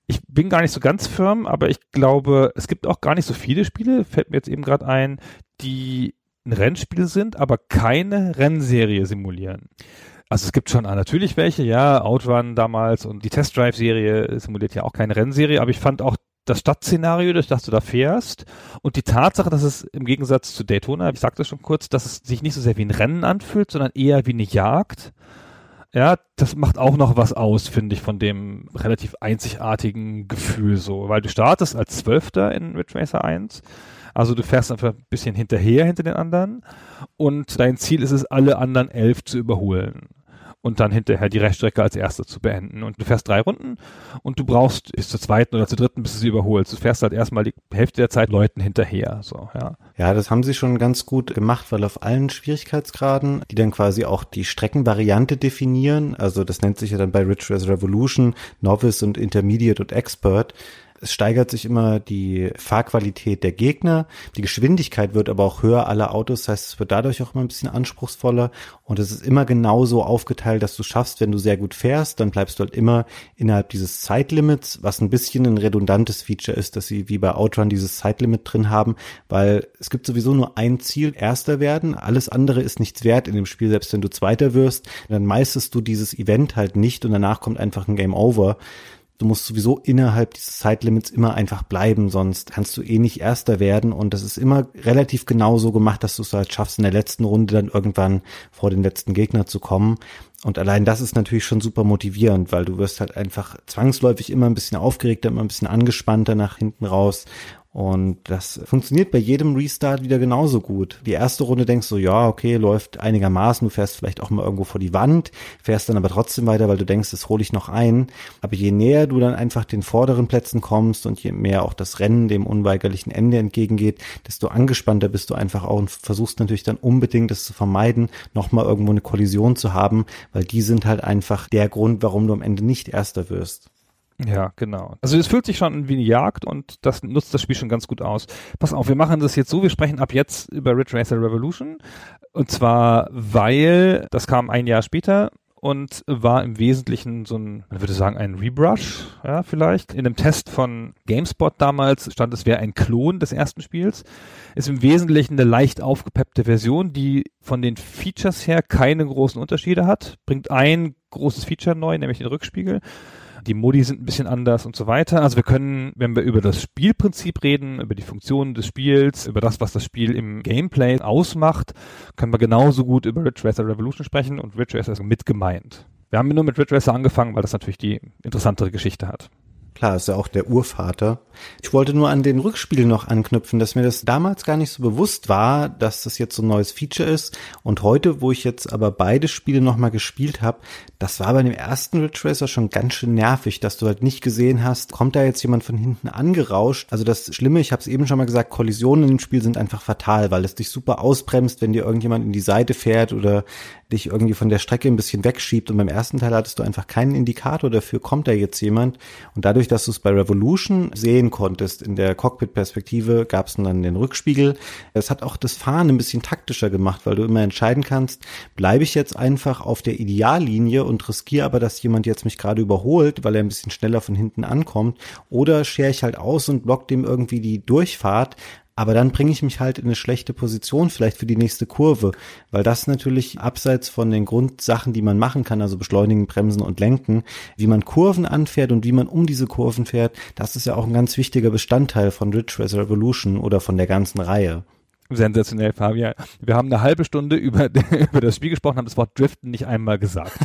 S3: Ich bin gar nicht so ganz firm, aber ich glaube, es gibt auch gar nicht so viele Spiele, fällt mir jetzt eben gerade ein, die ein Rennspiel sind, aber keine Rennserie simulieren. Also es gibt schon ah, natürlich welche, ja, Outrun damals und die Test Drive-Serie simuliert ja auch keine Rennserie, aber ich fand auch das Stadtszenario, durch das du da fährst und die Tatsache, dass es im Gegensatz zu Daytona, ich sagte schon kurz, dass es sich nicht so sehr wie ein Rennen anfühlt, sondern eher wie eine Jagd. Ja, das macht auch noch was aus, finde ich, von dem relativ einzigartigen Gefühl so, weil du startest als Zwölfter in Ridge Racer eins, also du fährst einfach ein bisschen hinterher hinter den anderen und dein Ziel ist es, alle anderen elf zu überholen und dann hinterher die Rennstrecke als Erster zu beenden. Und du fährst drei Runden und du brauchst bis zur zweiten oder zur dritten, bis du sie überholst. Du fährst halt erstmal die Hälfte der Zeit Leuten hinterher. So, ja.
S4: Ja, das haben sie schon ganz gut gemacht, weil auf allen Schwierigkeitsgraden, die dann quasi auch die Streckenvariante definieren, also das nennt sich ja dann bei Ridge Racer Revolution Novice und Intermediate und Expert. Es steigert sich immer die Fahrqualität der Gegner, die Geschwindigkeit wird aber auch höher aller Autos, das heißt, es wird dadurch auch immer ein bisschen anspruchsvoller und es ist immer genauso aufgeteilt, dass du schaffst, wenn du sehr gut fährst, dann bleibst du halt immer innerhalb dieses Zeitlimits, was ein bisschen ein redundantes Feature ist, dass sie wie bei Outrun dieses Zeitlimit drin haben, weil es gibt sowieso nur ein Ziel, Erster werden, alles andere ist nichts wert in dem Spiel, selbst wenn du Zweiter wirst, dann meisterst du dieses Event halt nicht und danach kommt einfach ein Game Over. Du musst sowieso innerhalb dieses Zeitlimits immer einfach bleiben, sonst kannst du eh nicht Erster werden und das ist immer relativ genau so gemacht, dass du es halt schaffst, in der letzten Runde dann irgendwann vor den letzten Gegner zu kommen. Und allein das ist natürlich schon super motivierend, weil du wirst halt einfach zwangsläufig immer ein bisschen aufgeregter, immer ein bisschen angespannter nach hinten raus. Und das funktioniert bei jedem Restart wieder genauso gut. Die erste Runde denkst du, ja, okay, läuft einigermaßen, du fährst vielleicht auch mal irgendwo vor die Wand, fährst dann aber trotzdem weiter, weil du denkst, das hole ich noch ein. Aber je näher du dann einfach den vorderen Plätzen kommst und je mehr auch das Rennen dem unweigerlichen Ende entgegengeht, desto angespannter bist du einfach auch und versuchst natürlich dann unbedingt es zu vermeiden, nochmal irgendwo eine Kollision zu haben, weil die sind halt einfach der Grund, warum du am Ende nicht Erster wirst.
S3: Ja, genau. Also es fühlt sich schon wie eine Jagd und das nutzt das Spiel schon ganz gut aus. Pass auf, wir machen das jetzt so, wir sprechen ab jetzt über Ridge Racer Revolution und zwar, weil das kam ein Jahr später und war im Wesentlichen so ein, man würde sagen, ein Rebrush, ja, vielleicht. In einem Test von GameSpot damals stand, es wäre ein Klon des ersten Spiels. Ist im Wesentlichen eine leicht aufgepeppte Version, die von den Features her keine großen Unterschiede hat, bringt ein großes Feature neu, nämlich den Rückspiegel. Die Modi sind ein bisschen anders und so weiter. Also wir können, wenn wir über das Spielprinzip reden, über die Funktionen des Spiels, über das, was das Spiel im Gameplay ausmacht, können wir genauso gut über Ridge Racer Revolution sprechen und Ridge Racer ist mit gemeint. Wir haben nur mit Ridge Racer angefangen, weil das natürlich die interessantere Geschichte hat.
S4: Klar, ist ja auch der Urvater. Ich wollte nur an den Rückspiegel noch anknüpfen, dass mir das damals gar nicht so bewusst war, dass das jetzt so ein neues Feature ist. Und heute, wo ich jetzt aber beide Spiele nochmal gespielt habe, das war bei dem ersten Ridge Racer schon ganz schön nervig, dass du halt nicht gesehen hast, kommt da jetzt jemand von hinten angerauscht. Also das Schlimme, ich habe es eben schon mal gesagt, Kollisionen im Spiel sind einfach fatal, weil es dich super ausbremst, wenn dir irgendjemand in die Seite fährt oder dich irgendwie von der Strecke ein bisschen wegschiebt. Und beim ersten Teil hattest du einfach keinen Indikator dafür, kommt da jetzt jemand. Und dadurch, dass du es bei Revolution sehen konntest, in der Cockpit-Perspektive, gab es dann den Rückspiegel. Es hat auch das Fahren ein bisschen taktischer gemacht, weil du immer entscheiden kannst, bleibe ich jetzt einfach auf der Ideallinie und riskiere aber, dass jemand jetzt mich gerade überholt, weil er ein bisschen schneller von hinten ankommt, oder schere ich halt aus und block dem irgendwie die Durchfahrt. Aber dann bringe ich mich halt in eine schlechte Position, vielleicht für die nächste Kurve, weil das natürlich abseits von den Grundsachen, die man machen kann, also beschleunigen, bremsen und lenken, wie man Kurven anfährt und wie man um diese Kurven fährt, das ist ja auch ein ganz wichtiger Bestandteil von Ridge Racer Revolution oder von der ganzen Reihe.
S3: Sensationell, Fabian. Wir haben eine halbe Stunde über, über das Spiel gesprochen, haben das Wort Driften nicht einmal gesagt.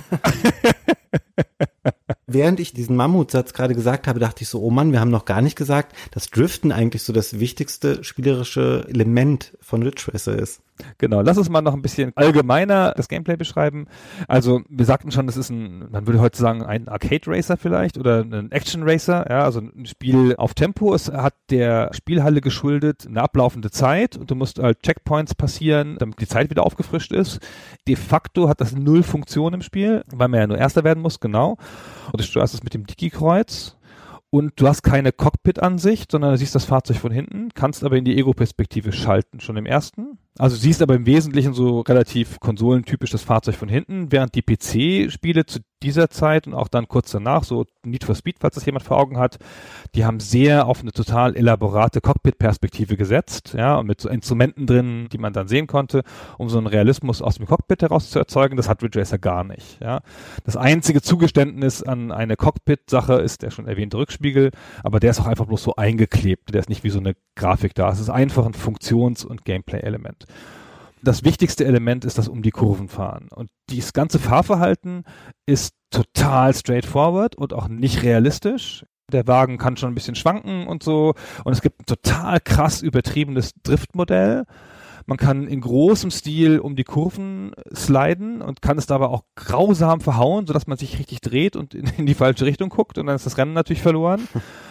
S4: Während ich diesen Mammutsatz gerade gesagt habe, dachte ich so, oh Mann, wir haben noch gar nicht gesagt, dass Driften eigentlich so das wichtigste spielerische Element von Ridge Racer ist.
S3: Genau, lass uns mal noch ein bisschen allgemeiner das Gameplay beschreiben. Also wir sagten schon, das ist ein, man würde heute sagen, ein Arcade-Racer vielleicht oder ein Action-Racer, ja, also ein Spiel auf Tempo. Es hat der Spielhalle geschuldet eine ablaufende Zeit und du musst halt Checkpoints passieren, damit die Zeit wieder aufgefrischt ist. De facto hat das null Funktion im Spiel, weil man ja nur Erster werden muss, genau. Und du steuerst es mit dem Digi-Kreuz. Und du hast keine Cockpit-Ansicht, sondern du siehst das Fahrzeug von hinten, kannst aber in die Ego-Perspektive schalten, schon im ersten. Also du siehst aber im Wesentlichen so relativ konsolentypisch das Fahrzeug von hinten, während die P C-Spiele zu dieser Zeit und auch dann kurz danach, so Need for Speed, falls das jemand vor Augen hat, die haben sehr auf eine total elaborate Cockpit-Perspektive gesetzt, ja, und mit so Instrumenten drin, die man dann sehen konnte, um so einen Realismus aus dem Cockpit heraus zu erzeugen. Das hat Ridge Racer gar nicht, ja. Das einzige Zugeständnis an eine Cockpit-Sache ist der schon erwähnte Rückspiegel, aber der ist auch einfach bloß so eingeklebt, der ist nicht wie so eine Grafik da. Es ist einfach ein Funktions- und Gameplay-Element. Das wichtigste Element ist das um die Kurven fahren. Und dieses ganze Fahrverhalten ist total straightforward und auch nicht realistisch. Der Wagen kann schon ein bisschen schwanken und so. Und es gibt ein total krass übertriebenes Driftmodell. Man kann in großem Stil um die Kurven sliden und kann es dabei auch grausam verhauen, sodass man sich richtig dreht und in, in die falsche Richtung guckt. Und dann ist das Rennen natürlich verloren.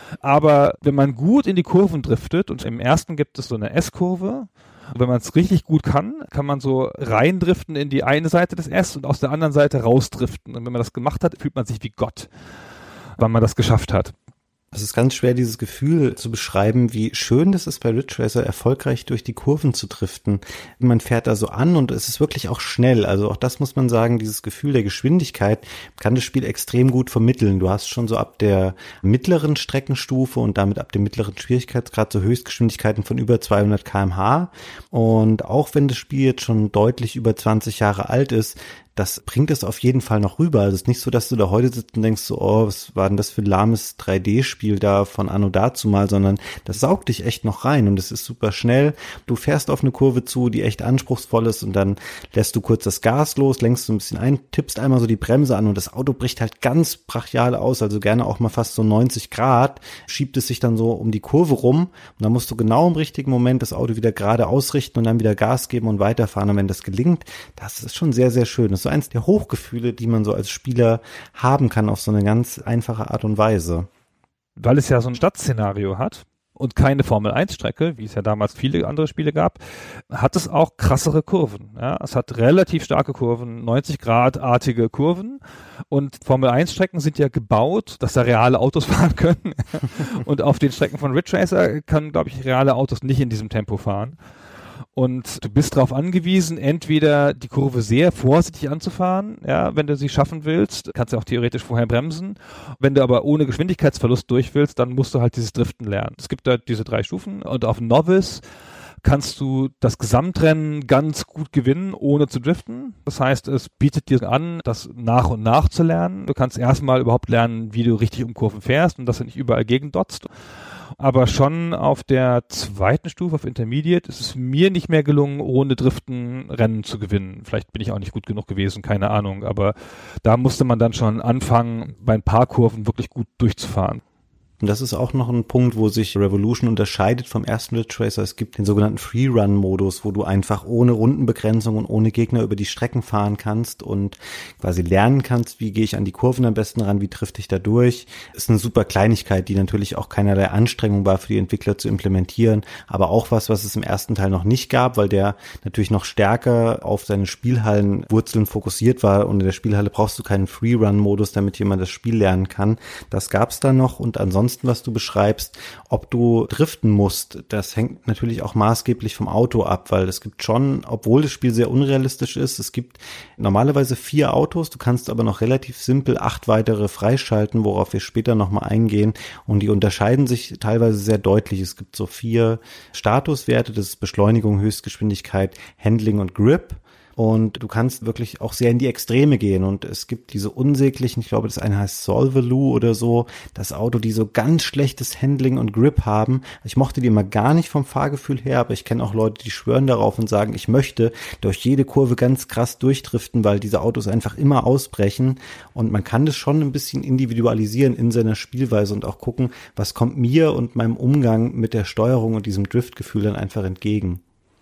S3: Aber wenn man gut in die Kurven driftet, und im ersten gibt es so eine S-Kurve, und wenn man es richtig gut kann, kann man so reindriften in die eine Seite des S und aus der anderen Seite rausdriften. Und wenn man das gemacht hat, fühlt man sich wie Gott, weil man das geschafft hat.
S4: Es ist ganz schwer, dieses Gefühl zu beschreiben, wie schön das ist, bei Ridge Racer erfolgreich durch die Kurven zu driften. Man fährt da so an und es ist wirklich auch schnell. Also auch das muss man sagen, dieses Gefühl der Geschwindigkeit kann das Spiel extrem gut vermitteln. Du hast schon so ab der mittleren Streckenstufe und damit ab dem mittleren Schwierigkeitsgrad so Höchstgeschwindigkeiten von über zweihundert Kilometer pro Stunde. Und auch wenn das Spiel jetzt schon deutlich über zwanzig Jahre alt ist, das bringt es auf jeden Fall noch rüber. Also es ist nicht so, dass du da heute sitzt und denkst so, oh, was war denn das für ein lahmes drei D-Spiel da von anno dazu mal, sondern das saugt dich echt noch rein und es ist super schnell. Du fährst auf eine Kurve zu, die echt anspruchsvoll ist und dann lässt du kurz das Gas los, lenkst so ein bisschen ein, tippst einmal so die Bremse an und das Auto bricht halt ganz brachial aus, also gerne auch mal fast so neunzig Grad, schiebt es sich dann so um die Kurve rum und dann musst du genau im richtigen Moment das Auto wieder gerade ausrichten und dann wieder Gas geben und weiterfahren und wenn das gelingt, das ist schon sehr, sehr schön. Das ist so eins der Hochgefühle, die man so als Spieler haben kann auf so eine ganz einfache Art und Weise.
S3: Weil es ja so ein Stadtszenario hat und keine Formel eins Strecke, wie es ja damals viele andere Spiele gab, hat es auch krassere Kurven. Ja, es hat relativ starke Kurven, neunzig Grad-artige Kurven und Formel eins Strecken sind ja gebaut, dass da reale Autos fahren können und auf den Strecken von Ridge Racer kann, glaube ich, reale Autos nicht in diesem Tempo fahren. Und du bist darauf angewiesen, entweder die Kurve sehr vorsichtig anzufahren, ja, wenn du sie schaffen willst, kannst du auch theoretisch vorher bremsen. Wenn du aber ohne Geschwindigkeitsverlust durch willst, dann musst du halt dieses Driften lernen. Es gibt da diese drei Stufen und auf Novice kannst du das Gesamtrennen ganz gut gewinnen, ohne zu driften. Das heißt, es bietet dir an, das nach und nach zu lernen. Du kannst erstmal überhaupt lernen, wie du richtig um Kurven fährst und dass du nicht überall gegendotzt. Aber schon auf der zweiten Stufe, auf Intermediate, ist es mir nicht mehr gelungen, ohne Driften Rennen zu gewinnen. Vielleicht bin ich auch nicht gut genug gewesen, keine Ahnung. Aber da musste man dann schon anfangen, bei ein paar Kurven wirklich gut durchzufahren.
S4: Und das ist auch noch ein Punkt, wo sich Revolution unterscheidet vom ersten Ridge Racer. Es gibt den sogenannten Free-Run-Modus, wo du einfach ohne Rundenbegrenzung und ohne Gegner über die Strecken fahren kannst und quasi lernen kannst, wie gehe ich an die Kurven am besten ran, wie trifft ich da durch. Ist eine super Kleinigkeit, die natürlich auch keinerlei Anstrengung war für die Entwickler zu implementieren, aber auch was, was es im ersten Teil noch nicht gab, weil der natürlich noch stärker auf seine Spielhallenwurzeln fokussiert war und in der Spielhalle brauchst du keinen Free-Run-Modus, damit jemand das Spiel lernen kann. Das gab's da noch und ansonsten was du beschreibst, ob du driften musst, das hängt natürlich auch maßgeblich vom Auto ab, weil es gibt schon, obwohl das Spiel sehr unrealistisch ist, es gibt normalerweise vier Autos, du kannst aber noch relativ simpel acht weitere freischalten, worauf wir später nochmal eingehen und die unterscheiden sich teilweise sehr deutlich. Es gibt so vier Statuswerte, das ist Beschleunigung, Höchstgeschwindigkeit, Handling und Grip. Und du kannst wirklich auch sehr in die Extreme gehen. Und es gibt diese unsäglichen, ich glaube, das eine heißt Solvaloo oder so, das Auto, die so ganz schlechtes Handling und Grip haben. Ich mochte die immer gar nicht vom Fahrgefühl her, aber ich kenne auch Leute, die schwören darauf und sagen, ich möchte durch jede Kurve ganz krass durchdriften, weil diese Autos einfach immer ausbrechen. Und man kann das schon ein bisschen individualisieren in seiner Spielweise und auch gucken, was kommt mir und meinem Umgang mit der Steuerung und diesem Driftgefühl dann einfach entgegen.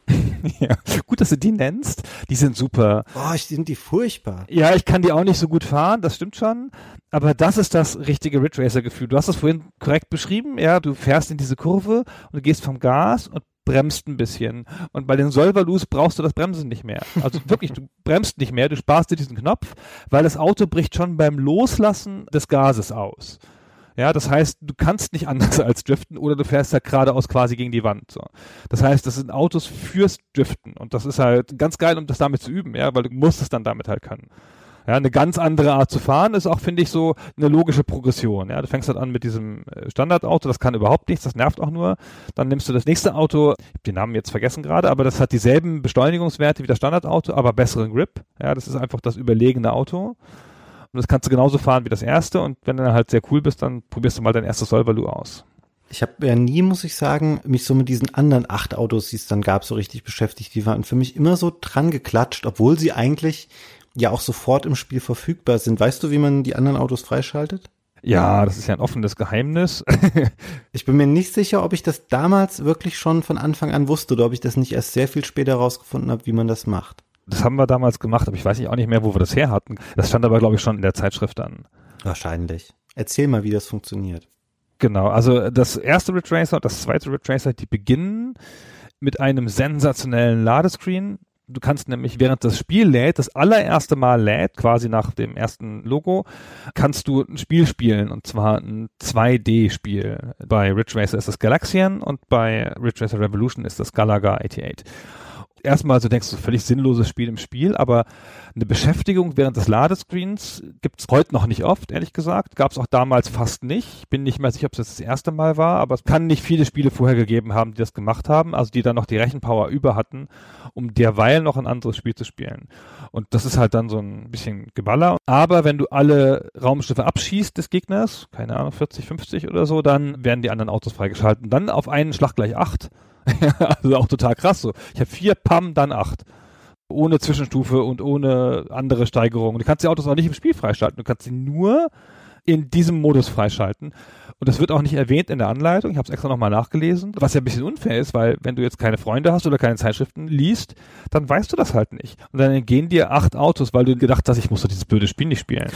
S3: Ja, gut, dass du die nennst. Die sind super.
S4: Boah, ich sind die furchtbar.
S3: Ja, ich kann die auch nicht so gut fahren, das stimmt schon. Aber das ist das richtige Ridge Racer Gefühl. Du hast das vorhin korrekt beschrieben. Ja, du fährst in diese Kurve und du gehst vom Gas und bremst ein bisschen. Und bei den Solvaloos brauchst du das Bremsen nicht mehr. Also wirklich, du bremst nicht mehr, du sparst dir diesen Knopf, weil das Auto bricht schon beim Loslassen des Gases aus. Ja, das heißt, du kannst nicht anders als driften oder du fährst halt geradeaus quasi gegen die Wand. So. Das heißt, das sind Autos fürs Driften und das ist halt ganz geil, um das damit zu üben, ja, weil du musst es dann damit halt können. Ja, eine ganz andere Art zu fahren ist auch, finde ich, so eine logische Progression. Ja, du fängst halt an mit diesem Standardauto, das kann überhaupt nichts, das nervt auch nur. Dann nimmst du das nächste Auto, ich habe den Namen jetzt vergessen gerade, aber das hat dieselben Beschleunigungswerte wie das Standardauto, aber besseren Grip. Ja, das ist einfach das überlegene Auto. Und das kannst du genauso fahren wie das erste und wenn du dann halt sehr cool bist, dann probierst du mal dein erstes Solvalu aus.
S4: Ich habe ja nie, muss ich sagen, mich so mit diesen anderen acht Autos, die es dann gab, so richtig beschäftigt. Die waren für mich immer so dran geklatscht, obwohl sie eigentlich ja auch sofort im Spiel verfügbar sind. Weißt du, wie man die anderen Autos freischaltet?
S3: Ja, das ist ja ein offenes Geheimnis.
S4: Ich bin mir nicht sicher, ob ich das damals wirklich schon von Anfang an wusste oder ob ich das nicht erst sehr viel später rausgefunden habe, wie man das macht.
S3: Das haben wir damals gemacht, aber ich weiß auch nicht mehr, wo wir das her hatten. Das stand aber, glaube ich, schon in der Zeitschrift an.
S4: Wahrscheinlich. Erzähl mal, wie das funktioniert.
S3: Genau, also das erste Ridge Racer und das zweite Ridge Racer, die beginnen mit einem sensationellen Ladescreen. Du kannst nämlich, während das Spiel lädt, das allererste Mal lädt, quasi nach dem ersten Logo, kannst du ein Spiel spielen, und zwar ein zwei D-Spiel. Bei Ridge Racer ist das Galaxian und bei Ridge Racer Revolution ist das Galaga achtundachtzig. Erstmal so denkst du, völlig sinnloses Spiel im Spiel, aber eine Beschäftigung während des Ladescreens gibt's heute noch nicht oft, ehrlich gesagt. Gab's auch damals fast nicht. Ich bin nicht mehr sicher, ob es das, das erste Mal war, aber es kann nicht viele Spiele vorher gegeben haben, die das gemacht haben, also die dann noch die Rechenpower über hatten, um derweil noch ein anderes Spiel zu spielen. Und das ist halt dann so ein bisschen Geballer. Aber wenn du alle Raumschiffe abschießt des Gegners, keine Ahnung, vierzig, fünfzig oder so, dann werden die anderen Autos freigeschalten. Dann auf einen Schlag gleich acht. Also auch total krass so. Ich habe vier, Pam, dann acht. Ohne Zwischenstufe und ohne andere Steigerung. Du kannst die Autos auch nicht im Spiel freischalten. Du kannst sie nur in diesem Modus freischalten. Und das wird auch nicht erwähnt in der Anleitung. Ich habe es extra nochmal nachgelesen, was ja ein bisschen unfair ist, weil wenn du jetzt keine Freunde hast oder keine Zeitschriften liest, dann weißt du das halt nicht. Und dann entgehen dir acht Autos, weil du gedacht hast, ich muss doch dieses blöde Spiel nicht spielen.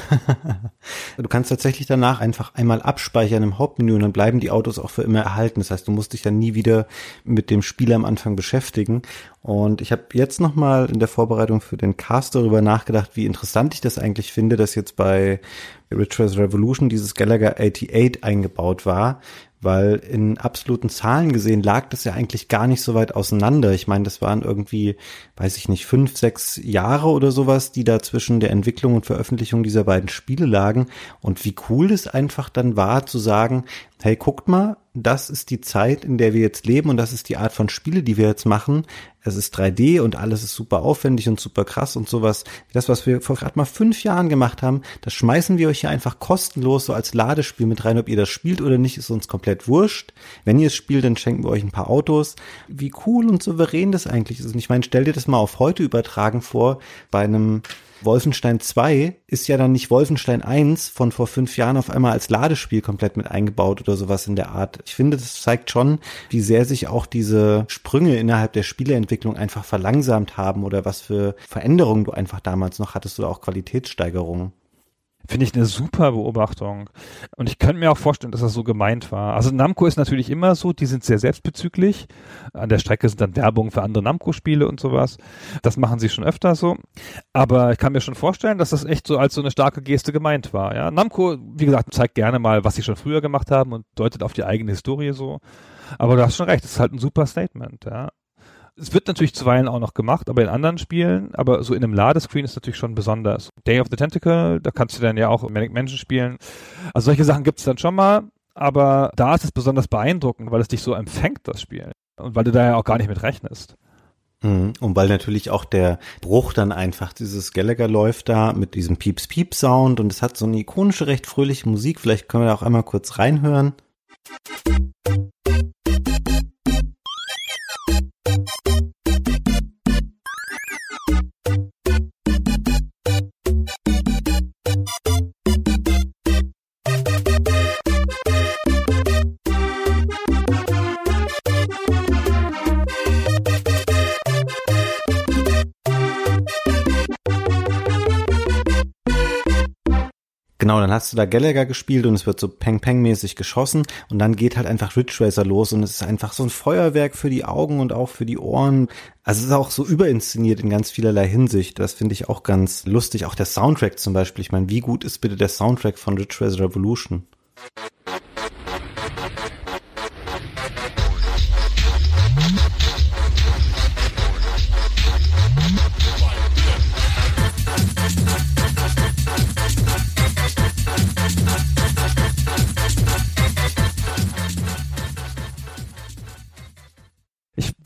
S4: Du kannst tatsächlich danach einfach einmal abspeichern im Hauptmenü und dann bleiben die Autos auch für immer erhalten. Das heißt, du musst dich dann nie wieder mit dem Spiel am Anfang beschäftigen. Und ich habe jetzt nochmal in der Vorbereitung für den Cast darüber nachgedacht, wie interessant ich das eigentlich finde, dass jetzt bei Ridge Racer Revolution dieses Galaga achtundachtzig eingebaut war, weil in absoluten Zahlen gesehen lag das ja eigentlich gar nicht so weit auseinander. Ich meine, das waren irgendwie, weiß ich nicht, fünf, sechs Jahre oder sowas, die da zwischen der Entwicklung und Veröffentlichung dieser beiden Spiele lagen. Und wie cool es einfach dann war zu sagen, hey, guckt mal, das ist die Zeit, in der wir jetzt leben und das ist die Art von Spiele, die wir jetzt machen. Es ist drei D und alles ist super aufwendig und super krass und sowas. Das, was wir vor gerade mal fünf Jahren gemacht haben, das schmeißen wir euch hier einfach kostenlos so als Ladespiel mit rein. Ob ihr das spielt oder nicht, ist uns komplett wurscht. Wenn ihr es spielt, dann schenken wir euch ein paar Autos. Wie cool und souverän das eigentlich ist. Und ich meine, stell dir das mal auf heute übertragen vor, bei einem Wolfenstein zwei ist ja dann nicht Wolfenstein eins von vor fünf Jahren auf einmal als Ladespiel komplett mit eingebaut oder sowas in der Art. Ich finde, das zeigt schon, wie sehr sich auch diese Sprünge innerhalb der Spieleentwicklung einfach verlangsamt haben oder was für Veränderungen du einfach damals noch hattest oder auch Qualitätssteigerungen.
S3: Finde ich eine super Beobachtung. Und ich könnte mir auch vorstellen, dass das so gemeint war. Also Namco ist natürlich immer so, die sind sehr selbstbezüglich. An der Strecke sind dann Werbung für andere Namco-Spiele und sowas. Das machen sie schon öfter so. Aber ich kann mir schon vorstellen, dass das echt so als so eine starke Geste gemeint war. Ja? Namco, wie gesagt, zeigt gerne mal, was sie schon früher gemacht haben und deutet auf die eigene Historie so. Aber du hast schon recht, das ist halt ein super Statement, ja. Es wird natürlich zuweilen auch noch gemacht, aber in anderen Spielen, aber so in einem Ladescreen ist natürlich schon besonders. Day of the Tentacle, da kannst du dann ja auch Manic Mansion spielen. Also solche Sachen gibt es dann schon mal, aber da ist es besonders beeindruckend, weil es dich so empfängt, das Spiel. Und weil du da ja auch gar nicht mit rechnest.
S4: Und weil natürlich auch der Bruch dann einfach, dieses Gallagher läuft da mit diesem Pieps-Pieps-Sound und es hat so eine ikonische, recht fröhliche Musik. Vielleicht können wir da auch einmal kurz reinhören. Genau, dann hast du da Gallagher gespielt und es wird so Peng-Peng-mäßig geschossen und dann geht halt einfach Ridge Racer los und es ist einfach so ein Feuerwerk für die Augen und auch für die Ohren. Also es ist auch so überinszeniert in ganz vielerlei Hinsicht. Das finde ich auch ganz lustig. Auch der Soundtrack zum Beispiel. Ich meine, wie gut ist bitte der Soundtrack von Ridge Racer Revolution?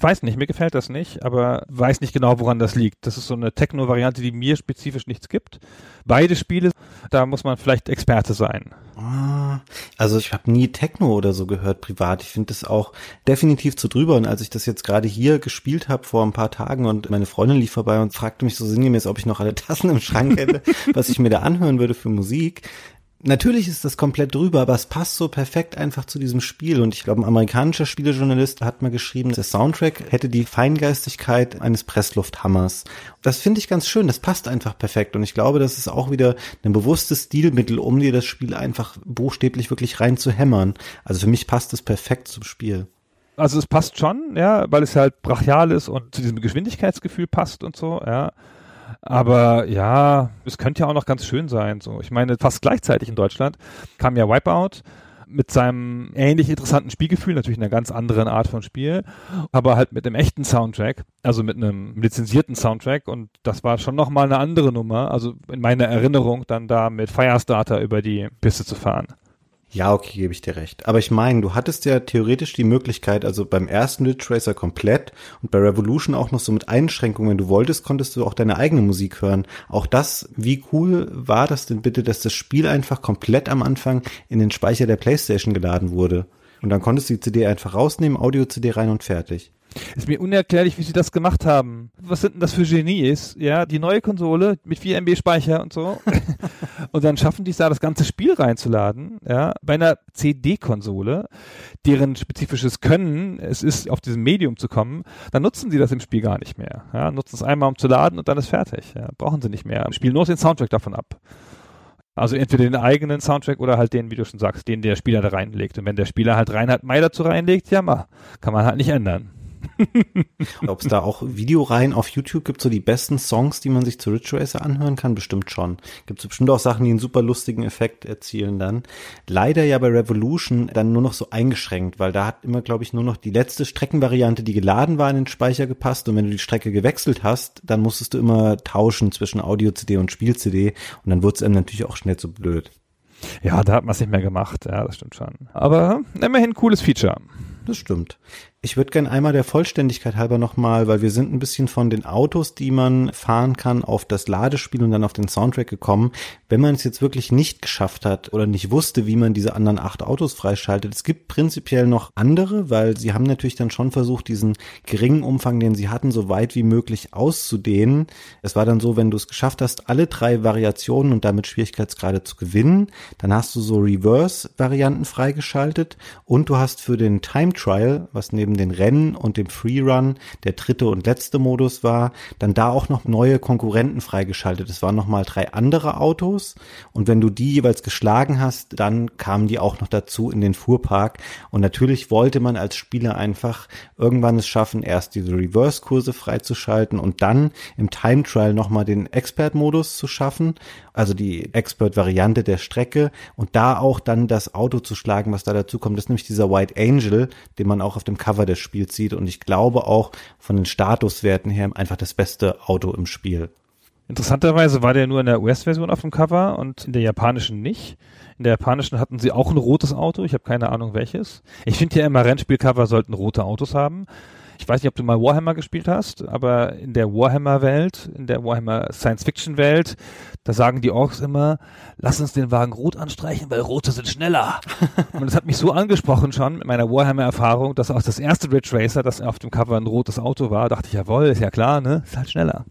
S3: weiß nicht, mir gefällt das nicht, aber weiß nicht genau, woran das liegt. Das ist so eine Techno-Variante, die mir spezifisch nichts gibt. Beide Spiele, da muss man vielleicht Experte sein.
S4: Also ich habe nie Techno oder so gehört privat. Ich finde das auch definitiv zu drüber. Und als ich das jetzt gerade hier gespielt habe vor ein paar Tagen und meine Freundin lief vorbei und fragte mich so sinngemäß, ob ich noch alle Tassen im Schrank hätte, was ich mir da anhören würde für Musik. Natürlich ist das komplett drüber, aber es passt so perfekt einfach zu diesem Spiel. Und ich glaube, ein amerikanischer Spielejournalist hat mal geschrieben, der Soundtrack hätte die Feingeistigkeit eines Presslufthammers. Das finde ich ganz schön, das passt einfach perfekt. Und ich glaube, das ist auch wieder ein bewusstes Stilmittel, um dir das Spiel einfach buchstäblich wirklich rein zu hämmern. Also für mich passt es perfekt zum Spiel.
S3: Also es passt schon, ja, weil es halt brachial ist und zu diesem Geschwindigkeitsgefühl passt und so, ja. Aber ja, es könnte ja auch noch ganz schön sein. So, ich meine, fast gleichzeitig in Deutschland kam ja Wipeout mit seinem ähnlich interessanten Spielgefühl, natürlich einer ganz anderen Art von Spiel, aber halt mit einem echten Soundtrack, also mit einem lizenzierten Soundtrack, und das war schon nochmal eine andere Nummer, also in meiner Erinnerung dann da mit Firestarter über die Piste zu fahren.
S4: Ja, okay, gebe ich dir recht. Aber ich meine, du hattest ja theoretisch die Möglichkeit, also beim ersten Ridge Racer komplett und bei Revolution auch noch so mit Einschränkungen, wenn du wolltest, konntest du auch deine eigene Musik hören. Auch das, wie cool war das denn bitte, dass das Spiel einfach komplett am Anfang in den Speicher der PlayStation geladen wurde? Und dann konntest du die C D einfach rausnehmen, Audio-C D rein und fertig.
S3: Ist mir unerklärlich, wie sie das gemacht haben. Was sind denn das für Genies? Ja, die neue Konsole mit vier Megabyte Speicher und so. Und dann schaffen die es da, das ganze Spiel reinzuladen. Ja, bei einer C D-Konsole, deren spezifisches Können es ist, auf diesem Medium zu kommen, dann nutzen sie das im Spiel gar nicht mehr. Ja, nutzen es einmal, um zu laden, und dann ist fertig. Ja, brauchen sie nicht mehr. Spielen nur den Soundtrack davon ab. Also entweder den eigenen Soundtrack oder halt den, wie du schon sagst, den der Spieler da reinlegt. Und wenn der Spieler halt Reinhard May dazu reinlegt, ja, mal, kann man halt nicht ändern.
S4: Ob es da auch Videoreihen auf YouTube gibt, so die besten Songs, die man sich zu Ridge Racer anhören kann? Bestimmt schon. Gibt es bestimmt auch Sachen, die einen super lustigen Effekt erzielen dann. Leider ja bei Revolution dann nur noch so eingeschränkt, weil da hat immer, glaube ich, nur noch die letzte Streckenvariante, die geladen war, in den Speicher gepasst, und wenn du die Strecke gewechselt hast, dann musstest du immer tauschen zwischen Audio-C D und Spiel-C D, und dann wurde es einem natürlich auch schnell zu blöd.
S3: Ja, da hat man es nicht mehr gemacht, ja, das stimmt schon. Aber immerhin ein cooles Feature.
S4: Das stimmt. Ich würde gerne einmal der Vollständigkeit halber nochmal, weil wir sind ein bisschen von den Autos, die man fahren kann, auf das Ladespiel und dann auf den Soundtrack gekommen. Wenn man es jetzt wirklich nicht geschafft hat oder nicht wusste, wie man diese anderen acht Autos freischaltet, es gibt prinzipiell noch andere, weil sie haben natürlich dann schon versucht, diesen geringen Umfang, den sie hatten, so weit wie möglich auszudehnen. Es war dann so, wenn du es geschafft hast, alle drei Variationen und damit Schwierigkeitsgrade zu gewinnen, dann hast du so Reverse-Varianten freigeschaltet, und du hast für den Time Trial, was neben den Rennen und dem Freerun der dritte und letzte Modus war, dann da auch noch neue Konkurrenten freigeschaltet. Es waren nochmal drei andere Autos, und wenn du die jeweils geschlagen hast, dann kamen die auch noch dazu in den Fuhrpark, und natürlich wollte man als Spieler einfach irgendwann es schaffen, erst diese Reverse-Kurse freizuschalten und dann im Time Trial nochmal den Expert-Modus zu schaffen, also die Expert-Variante der Strecke, und da auch dann das Auto zu schlagen, was da dazu kommt. Das ist nämlich dieser White Angel, den man auch auf dem Cover des Spiels sieht, und ich glaube auch von den Statuswerten her einfach das beste Auto im Spiel.
S3: Interessanterweise war der nur in der U S-Version auf dem Cover und in der japanischen nicht. In der japanischen hatten sie auch ein rotes Auto, ich habe keine Ahnung welches. Ich finde ja immer, Rennspielcover sollten rote Autos haben. Ich weiß nicht, ob du mal Warhammer gespielt hast, aber in der Warhammer-Welt, in der Warhammer-Science-Fiction-Welt, da sagen die Orks immer, lass uns den Wagen rot anstreichen, weil rote sind schneller. Und das hat mich so angesprochen schon mit meiner Warhammer-Erfahrung, dass auch das erste Ridge Racer, das auf dem Cover ein rotes Auto war, dachte ich, jawohl, ist ja klar, ne, ist halt schneller.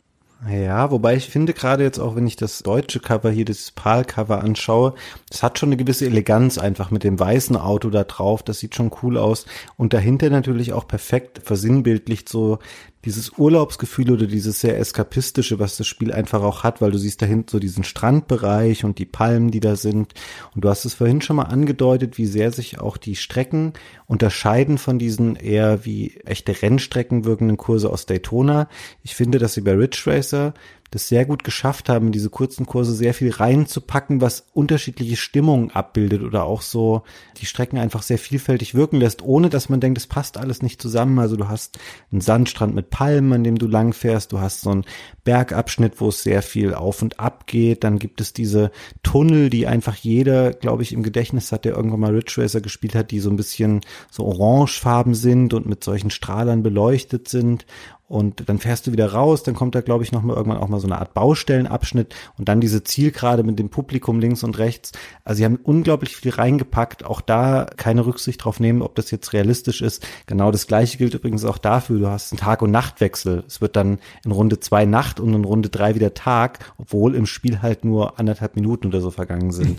S4: Ja, wobei ich finde gerade jetzt auch, wenn ich das deutsche Cover hier, das PAL-Cover anschaue, das hat schon eine gewisse Eleganz einfach mit dem weißen Auto da drauf, das sieht schon cool aus, und dahinter natürlich auch perfekt versinnbildlicht so dieses Urlaubsgefühl oder dieses sehr eskapistische, was das Spiel einfach auch hat, weil du siehst dahinten so diesen Strandbereich und die Palmen, die da sind, und du hast es vorhin schon mal angedeutet, wie sehr sich auch die Strecken unterscheiden von diesen eher wie echte Rennstrecken wirkenden Kurse aus Daytona. Ich finde, dass sie bei Ridge Racer das sehr gut geschafft haben, in diese kurzen Kurse sehr viel reinzupacken, was unterschiedliche Stimmungen abbildet oder auch so die Strecken einfach sehr vielfältig wirken lässt, ohne dass man denkt, es passt alles nicht zusammen. Also du hast einen Sandstrand mit Palmen, an dem du lang fährst, du hast so einen Bergabschnitt, wo es sehr viel auf und ab geht, dann gibt es diese Tunnel, die einfach jeder, glaube ich, im Gedächtnis hat, der irgendwann mal Ridge Racer gespielt hat, die so ein bisschen so orangefarben sind und mit solchen Strahlern beleuchtet sind. Und dann fährst du wieder raus, dann kommt da, glaube ich, noch mal irgendwann auch mal so eine Art Baustellenabschnitt und dann diese Zielgerade mit dem Publikum links und rechts. Also sie haben unglaublich viel reingepackt, auch da keine Rücksicht drauf nehmen, ob das jetzt realistisch ist. Genau das Gleiche gilt übrigens auch dafür, du hast einen Tag- und Nachtwechsel. Es wird dann in Runde zwei Nacht und in Runde drei wieder Tag, obwohl im Spiel halt nur anderthalb Minuten oder so vergangen sind.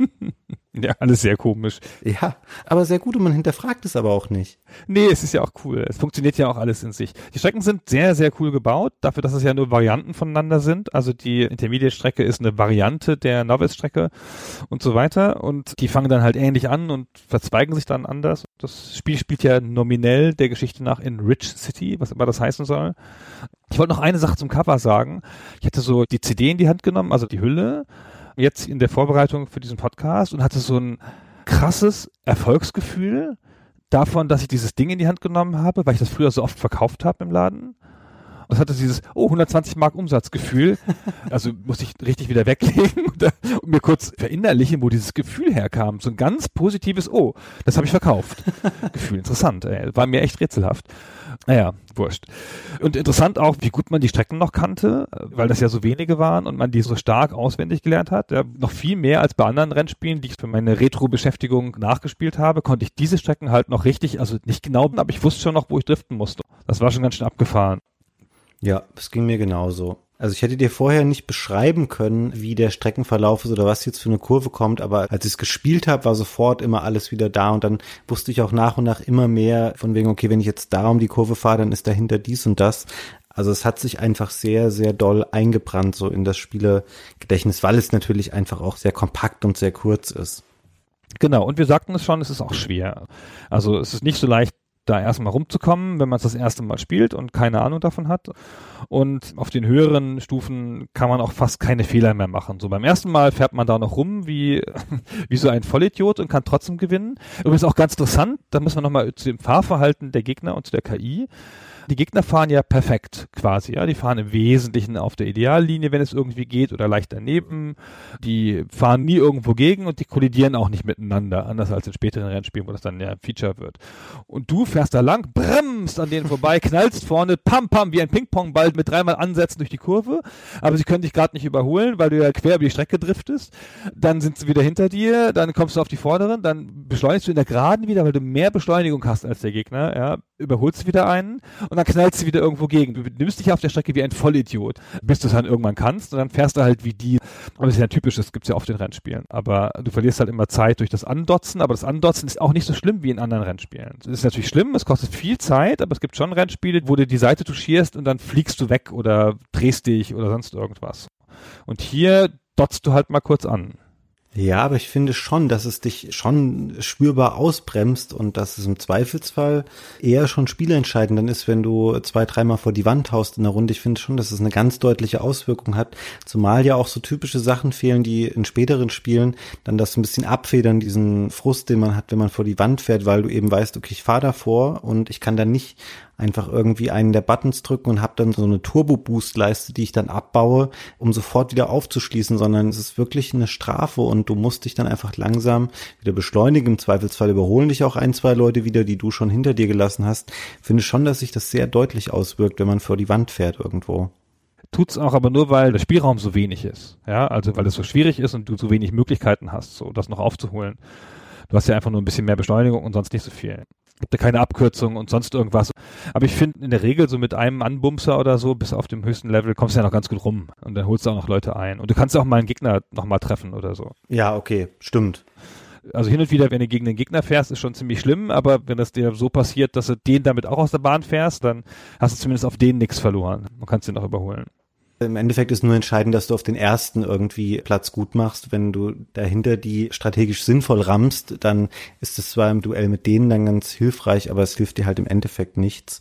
S3: Ja, alles sehr komisch.
S4: Ja, aber sehr gut und man hinterfragt es aber auch nicht.
S3: Nee, es ist ja auch cool. Es funktioniert ja auch alles in sich. Die Strecken sind sehr, sehr cool gebaut, dafür, dass es ja nur Varianten voneinander sind. Also die Intermediate-Strecke ist eine Variante der Novice-Strecke und so weiter. Und die fangen dann halt ähnlich an und verzweigen sich dann anders. Das Spiel spielt ja nominell der Geschichte nach in Ridge City, was immer das heißen soll. Ich wollte noch eine Sache zum Cover sagen. Ich hatte so die C D in die Hand genommen, also die Hülle, jetzt in der Vorbereitung für diesen Podcast und hatte so ein krasses Erfolgsgefühl davon, dass ich dieses Ding in die Hand genommen habe, weil ich das früher so oft verkauft habe im Laden. Und es hatte dieses, oh, hundertzwanzig Mark Umsatzgefühl. Also musste ich richtig wieder weglegen und, und mir kurz verinnerlichen, wo dieses Gefühl herkam. So ein ganz positives, oh, das habe ich verkauft. Gefühl, interessant, ey. War mir echt rätselhaft. Naja, wurscht. Und interessant auch, wie gut man die Strecken noch kannte, weil das ja so wenige waren und man die so stark auswendig gelernt hat. Ja, noch viel mehr als bei anderen Rennspielen, die ich für meine Retro-Beschäftigung nachgespielt habe, konnte ich diese Strecken halt noch richtig, also nicht genau, aber ich wusste schon noch, wo ich driften musste. Das war schon ganz schön abgefahren.
S4: Ja, es ging mir genauso. Also ich hätte dir vorher nicht beschreiben können, wie der Streckenverlauf ist oder was jetzt für eine Kurve kommt, aber als ich es gespielt habe, war sofort immer alles wieder da und dann wusste ich auch nach und nach immer mehr von wegen, okay, wenn ich jetzt da um die Kurve fahre, dann ist dahinter dies und das. Also es hat sich einfach sehr, sehr doll eingebrannt so in das Spielegedächtnis, weil es natürlich einfach auch sehr kompakt und sehr kurz ist.
S3: Genau, und wir sagten es schon, es ist auch schwer. Also es ist nicht so leicht, da erstmal rumzukommen, wenn man es das erste Mal spielt und keine Ahnung davon hat. Und auf den höheren Stufen kann man auch fast keine Fehler mehr machen. So beim ersten Mal fährt man da noch rum wie, wie so ein Vollidiot und kann trotzdem gewinnen. Übrigens auch ganz interessant, da muss man nochmal zu dem Fahrverhalten der Gegner und zu der K I. Die Gegner fahren ja perfekt quasi, ja. Die fahren im Wesentlichen auf der Ideallinie, wenn es irgendwie geht, oder leicht daneben. Die fahren nie irgendwo gegen und die kollidieren auch nicht miteinander, anders als in späteren Rennspielen, wo das dann ja ein Feature wird. Und du fährst da lang, bremst an denen vorbei, knallst vorne, pam, pam, wie ein Ping-Pong-Ball mit dreimal Ansätzen durch die Kurve, aber sie können dich gerade nicht überholen, weil du ja quer über die Strecke driftest. Dann sind sie wieder hinter dir, dann kommst du auf die Vorderen, dann beschleunigst du in der Geraden wieder, weil du mehr Beschleunigung hast als der Gegner, ja. Überholst wieder einen und dann knallst du wieder irgendwo gegen. Du nimmst dich auf der Strecke wie ein Vollidiot, bis du es dann irgendwann kannst und dann fährst du halt wie die. Aber das ist ja typisch, das gibt's ja oft in Rennspielen. Aber du verlierst halt immer Zeit durch das Andotzen, aber das Andotzen ist auch nicht so schlimm wie in anderen Rennspielen. Es ist natürlich schlimm, es kostet viel Zeit, aber es gibt schon Rennspiele, wo du die Seite touchierst und dann fliegst du weg oder drehst dich oder sonst irgendwas. Und hier dotzt du halt mal kurz an.
S4: Ja, aber ich finde schon, dass es dich schon spürbar ausbremst und dass es im Zweifelsfall eher schon spielentscheidend dann ist, wenn du zwei, dreimal vor die Wand haust in der Runde. Ich finde schon, dass es eine ganz deutliche Auswirkung hat, zumal ja auch so typische Sachen fehlen, die in späteren Spielen dann das ein bisschen abfedern, diesen Frust, den man hat, wenn man vor die Wand fährt, weil du eben weißt, okay, ich fahre davor und ich kann dann nicht einfach irgendwie einen der Buttons drücken und habe dann so eine Turbo-Boost-Leiste, die ich dann abbaue, um sofort wieder aufzuschließen, sondern es ist wirklich eine Strafe und du musst dich dann einfach langsam wieder beschleunigen. Im Zweifelsfall überholen dich auch ein, zwei Leute wieder, die du schon hinter dir gelassen hast. Ich finde schon, dass sich das sehr deutlich auswirkt, wenn man vor die Wand fährt irgendwo.
S3: Tut's auch aber nur, weil der Spielraum so wenig ist. Ja, also weil es so schwierig ist und du so wenig Möglichkeiten hast, so das noch aufzuholen. Du hast ja einfach nur ein bisschen mehr Beschleunigung und sonst nicht so viel. Gibt ja keine Abkürzung und sonst irgendwas. Aber ich finde in der Regel so mit einem Anbumser oder so bis auf dem höchsten Level kommst du ja noch ganz gut rum. Und dann holst du auch noch Leute ein. Und du kannst auch mal einen Gegner nochmal treffen oder so.
S4: Ja, okay, stimmt.
S3: Also hin und wieder, wenn du gegen den Gegner fährst, ist schon ziemlich schlimm. Aber wenn das dir so passiert, dass du den damit auch aus der Bahn fährst, dann hast du zumindest auf den nichts verloren. Du kannst den noch überholen.
S4: Im Endeffekt ist nur entscheidend, dass du auf den ersten irgendwie Platz gut machst. Wenn du dahinter die strategisch sinnvoll rammst, dann ist es zwar im Duell mit denen dann ganz hilfreich, aber es hilft dir halt im Endeffekt nichts.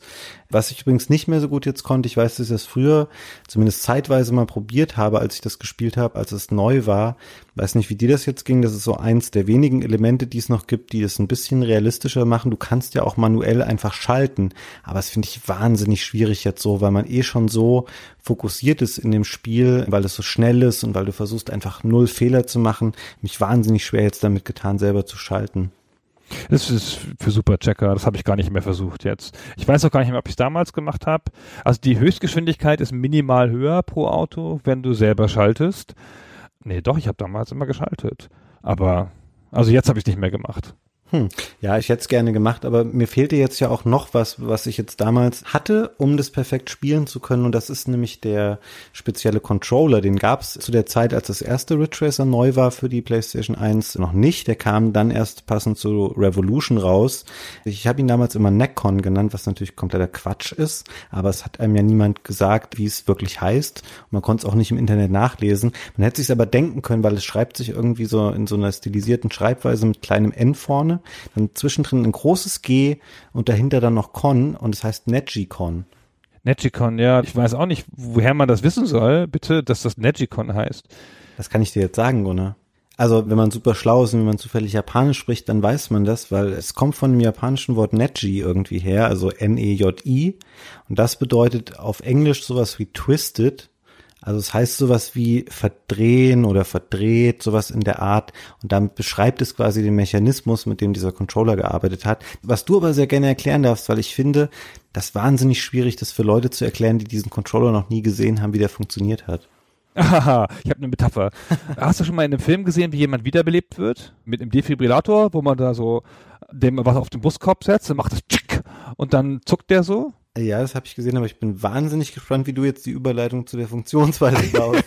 S4: Was ich übrigens nicht mehr so gut jetzt konnte, ich weiß, dass ich das früher zumindest zeitweise mal probiert habe, als ich das gespielt habe, als es neu war. Weiß nicht, wie dir das jetzt ging. Das ist so eins der wenigen Elemente, die es noch gibt, die es ein bisschen realistischer machen. Du kannst ja auch manuell einfach schalten. Aber das finde ich wahnsinnig schwierig jetzt so, weil man eh schon so fokussiert ist in dem Spiel, weil es so schnell ist und weil du versuchst einfach null Fehler zu machen. Mich wahnsinnig schwer jetzt damit getan, selber zu schalten.
S3: Das ist für Superchecker, das habe ich gar nicht mehr versucht jetzt. Ich weiß auch gar nicht mehr, ob ich es damals gemacht habe. Also die Höchstgeschwindigkeit ist minimal höher pro Auto, wenn du selber schaltest. Nee, doch, ich habe damals immer geschaltet. Aber, also jetzt habe ich es nicht mehr gemacht.
S4: Hm. Ja, ich hätte es gerne gemacht, aber mir fehlte jetzt ja auch noch was, was ich jetzt damals hatte, um das perfekt spielen zu können, und das ist nämlich der spezielle Controller. Den gab es zu der Zeit, als das erste Ridge Racer neu war für die PlayStation eins, noch nicht. Der kam dann erst passend zu Revolution raus. Ich habe ihn damals immer Neckcon genannt, was natürlich kompletter Quatsch ist, aber es hat einem ja niemand gesagt, wie es wirklich heißt. Und man konnte es auch nicht im Internet nachlesen. Man hätte es sich aber denken können, weil es schreibt sich irgendwie so in so einer stilisierten Schreibweise mit kleinem N vorne. Dann zwischendrin ein großes G und dahinter dann noch Con und es heißt Negicon.
S3: Negicon, ja, ich weiß auch nicht, woher man das wissen soll, bitte, dass das Negicon heißt.
S4: Das kann ich dir jetzt sagen, Gunnar. Also wenn man super schlau ist und wenn man zufällig Japanisch spricht, dann weiß man das, weil es kommt von dem japanischen Wort Neji irgendwie her, also N E J I, und das bedeutet auf Englisch sowas wie twisted. Also es heißt sowas wie verdrehen oder verdreht, sowas in der Art. Und damit beschreibt es quasi den Mechanismus, mit dem dieser Controller gearbeitet hat. Was du aber sehr gerne erklären darfst, weil ich finde, das ist wahnsinnig schwierig, das für Leute zu erklären, die diesen Controller noch nie gesehen haben, wie der funktioniert hat.
S3: Aha, ich habe eine Metapher. Hast du schon mal in einem Film gesehen, wie jemand wiederbelebt wird? Mit einem Defibrillator, wo man da so dem was auf den Brustkorb setzt, dann macht das tschick und dann zuckt der so?
S4: Ja, das habe ich gesehen, aber ich bin wahnsinnig gespannt, wie du jetzt die Überleitung zu der Funktionsweise baust.